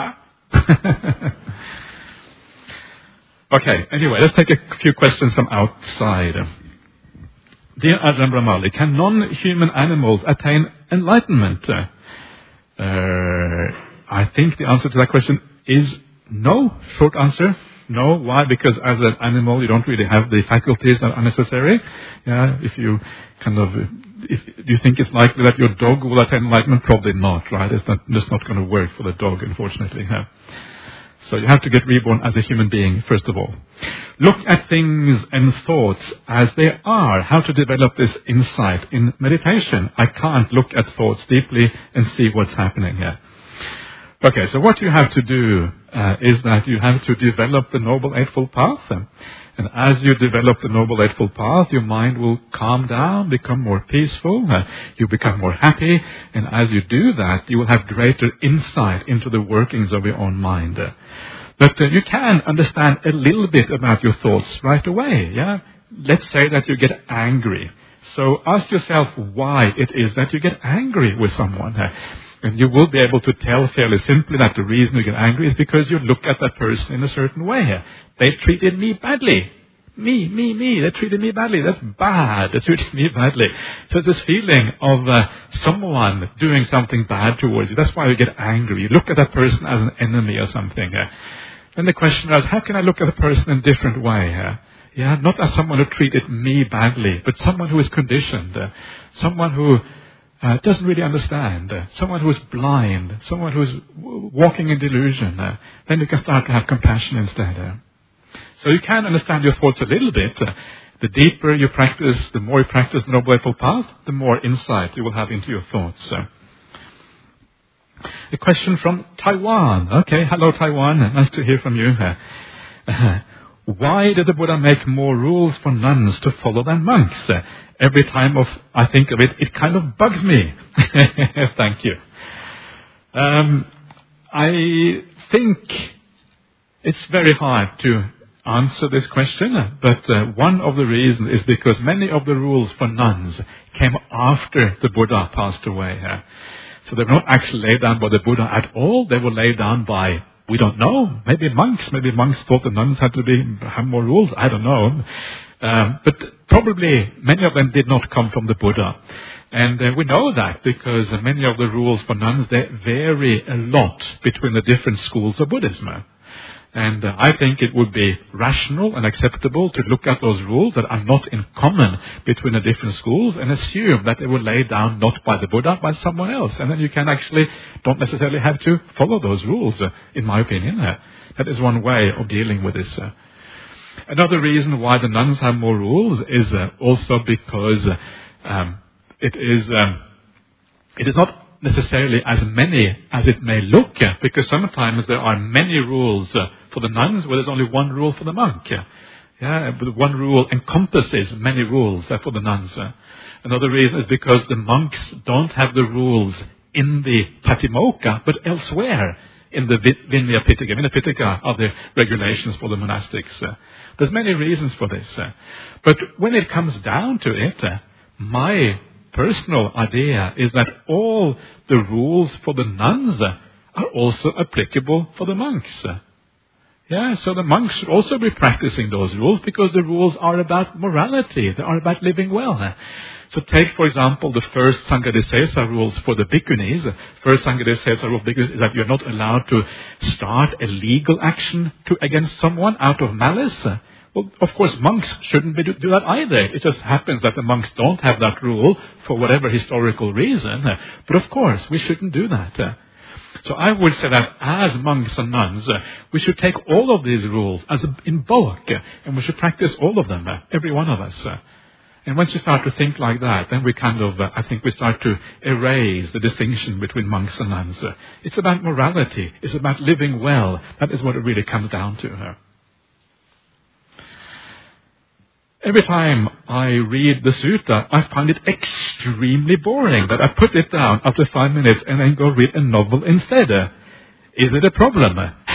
Okay, anyway, let's take a few questions from outside. Dear Ajahn Brahmali, can non-human animals attain enlightenment? Uh, I think the answer to that question is no. Short answer, no. Why? Because as an animal, you don't really have the faculties that are necessary. Yeah, if you kind of, if do you think it's likely that your dog will attain enlightenment? Probably not, right? It's not, just not going to work for the dog, unfortunately. Yeah. So you have to get reborn as a human being, first of all. Look at things and thoughts as they are. How to develop this insight in meditation. I can't look at thoughts deeply and see what's happening here. Okay, so what you have to do uh, is that you have to develop the Noble Eightfold Path. And as you develop the Noble Eightfold Path, your mind will calm down, become more peaceful, uh, you become more happy, and as you do that, you will have greater insight into the workings of your own mind. Uh, but uh, you can understand a little bit about your thoughts right away, yeah? Let's say that you get angry. So ask yourself why it is that you get angry with someone. Uh, and you will be able to tell fairly simply that the reason you get angry is because you look at that person in a certain way. Uh, They treated me badly. Me, me, me. They treated me badly. That's bad. They treated me badly. So it's this feeling of uh, someone doing something bad towards you. That's why you get angry. You look at that person as an enemy or something. Uh, and the question is, how can I look at a person in a different way? Uh, yeah, not as someone who treated me badly, but someone who is conditioned. Uh, someone who uh, doesn't really understand. Uh, someone who is blind. Someone who is w- walking in delusion. Uh, then you can start to have compassion instead. Uh, So you can understand your thoughts a little bit. Uh, the deeper you practice, the more you practice the Noble Eightfold Path, the more insight you will have into your thoughts. Uh, a question from Taiwan. Okay, hello Taiwan. Nice to hear from you. Uh, uh, why did the Buddha make more rules for nuns to follow than monks? Uh, every time of I think of it, it kind of bugs me. Thank you. Um, I think it's very hard to answer this question, but uh, one of the reasons is because many of the rules for nuns came after the Buddha passed away. Uh, so they were not actually laid down by the Buddha at all. They were laid down by, we don't know, maybe monks. Maybe monks thought the nuns had to be have more rules. I don't know. Um, but probably many of them did not come from the Buddha. And uh, we know that because uh, many of the rules for nuns, they vary a lot between the different schools of Buddhism. And uh, I think it would be rational and acceptable to look at those rules that are not in common between the different schools and assume that they were laid down not by the Buddha, by someone else. And then you can actually, don't necessarily have to follow those rules, uh, in my opinion. Uh, that is one way of dealing with this. Uh. Another reason why the nuns have more rules is uh, also because uh, um, it is um, it is not necessarily as many as it may look, uh, because sometimes there are many rules uh, for the nuns where there's only one rule for the monk. Uh, yeah, but one rule encompasses many rules uh, for the nuns. Uh. Another reason is because the monks don't have the rules in the Patimokkha, but elsewhere in the Vinaya Pitaka. Vinaya Pitaka are the regulations for the monastics. Uh. There's many reasons for this. Uh. But when it comes down to it, uh, my personal idea is that all the rules for the nuns are also applicable for the monks. Yeah, so the monks should also be practicing those rules because the rules are about morality. They are about living well. So take, for example, the first Sanghadisesa rules for the bhikkhunis. First Sanghadisesa rule for bhikkhunis is that you're not allowed to start a legal action to, against someone out of malice. Well, of course, monks shouldn't be do, do that either. It just happens that the monks don't have that rule for whatever historical reason. But of course, we shouldn't do that. So I would say that as monks and nuns, we should take all of these rules as a, in bulk, and we should practice all of them, every one of us. And once you start to think like that, then we kind of, I think we start to erase the distinction between monks and nuns. It's about morality. It's about living well. That is what it really comes down to. Every time I read the sutta, I find it extremely boring that I put it down after five minutes and then go read a novel instead. Is it a problem?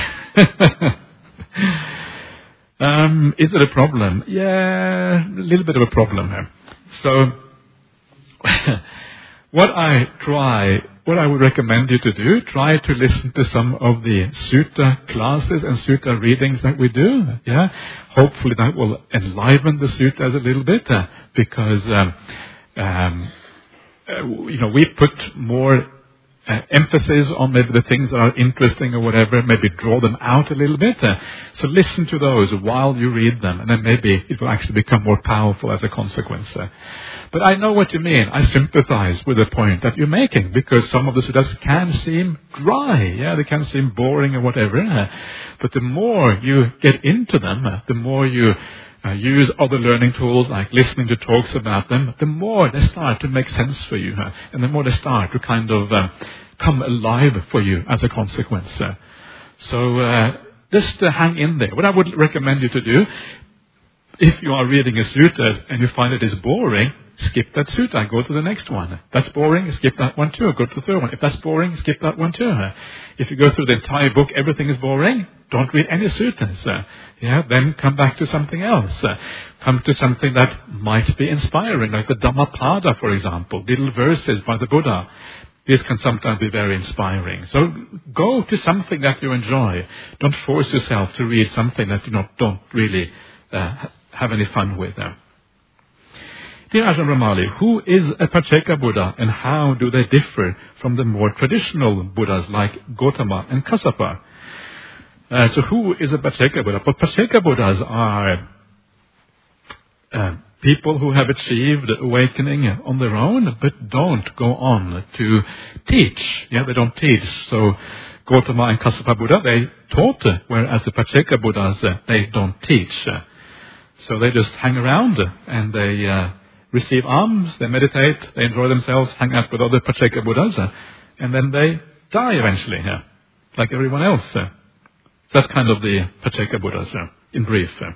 um, is it a problem? Yeah, a little bit of a problem. So, what I try, what I would recommend you to do, try to listen to some of the sutta classes and sutta readings that we do. Yeah, hopefully that will enliven the suttas a little bit, uh, because um, um, uh, you know we put more uh, emphasis on maybe the things that are interesting or whatever. Maybe draw them out a little bit. Uh, so listen to those while you read them, and then maybe it will actually become more powerful as a consequence. Uh, But I know what you mean. I sympathize with the point that you're making, because some of the suttas can seem dry. Yeah, they can seem boring or whatever. But the more you get into them, the more you uh, use other learning tools like listening to talks about them, the more they start to make sense for you. And the more they start to kind of uh, come alive for you as a consequence. So uh, just uh, hang in there. What I would recommend you to do, if you are reading a sutta and you find it is boring, skip that sutta, go to the next one. If that's boring, skip that one too, go to the third one. If that's boring, skip that one too. If you go through the entire book, everything is boring, don't read any suttas. Yeah, then come back to something else. Come to something that might be inspiring, like the Dhammapada, for example, little verses by the Buddha. This can sometimes be very inspiring. So go to something that you enjoy. Don't force yourself to read something that you not, don't really uh, have any fun with. Dear Ajahn Brahmali, who is a Pacceka Buddha and how do they differ from the more traditional Buddhas like Gautama and Kassapa? Uh, so who is a Pacceka Buddha? But Pacceka Buddhas are uh, people who have achieved awakening on their own but don't go on to teach. Yeah, they don't teach. So Gautama and Kassapa Buddha, they taught, whereas the Pacceka Buddhas, uh, they don't teach. Uh, so they just hang around and they Uh, receive alms, they meditate, they enjoy themselves, hang out with other Pacceka Buddhas, uh, and then they die eventually, yeah, like everyone else. Uh. So that's kind of the Pacceka Buddhas, uh, in brief. Uh.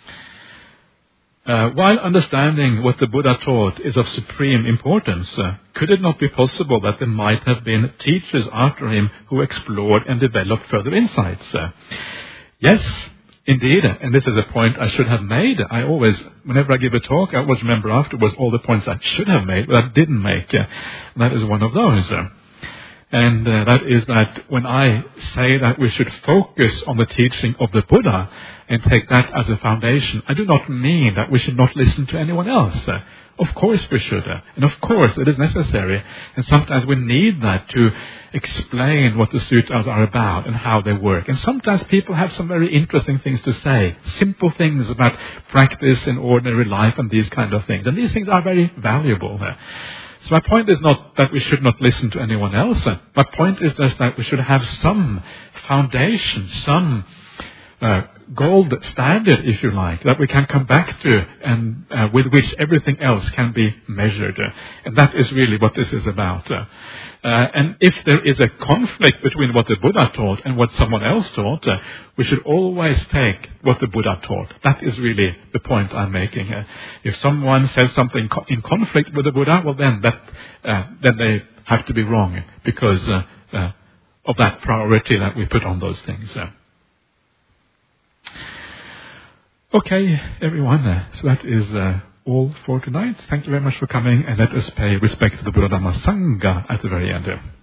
Uh, while understanding what the Buddha taught is of supreme importance, uh, could it not be possible that there might have been teachers after him who explored and developed further insights? Uh, yes, indeed, and this is a point I should have made. I always, whenever I give a talk, I always remember afterwards all the points I should have made, but I didn't make. Uh, that is one of those. Uh, and uh, that is that when I say that we should focus on the teaching of the Buddha and take that as a foundation, I do not mean that we should not listen to anyone else. Uh, of course we should. Uh, and of course it is necessary. And sometimes we need that to explain what the sutras are about and how they work. And sometimes people have some very interesting things to say, simple things about practice in ordinary life and these kind of things. And these things are very valuable. So my point is not that we should not listen to anyone else. My point is just that we should have some foundation, some uh, gold standard, if you like, that we can come back to and uh, with which everything else can be measured. And that is really what this is about. Uh, and if there is a conflict between what the Buddha taught and what someone else taught, uh, we should always take what the Buddha taught. That is really the point I'm making. Uh, if someone says something co- in conflict with the Buddha, well then that uh, then they have to be wrong because uh, uh, of that priority that we put on those things. Uh. Okay, everyone. Uh, so that is Uh, all for tonight. Thank you very much for coming, and let us pay respect to the Buddha Dhamma Sangha at the very end.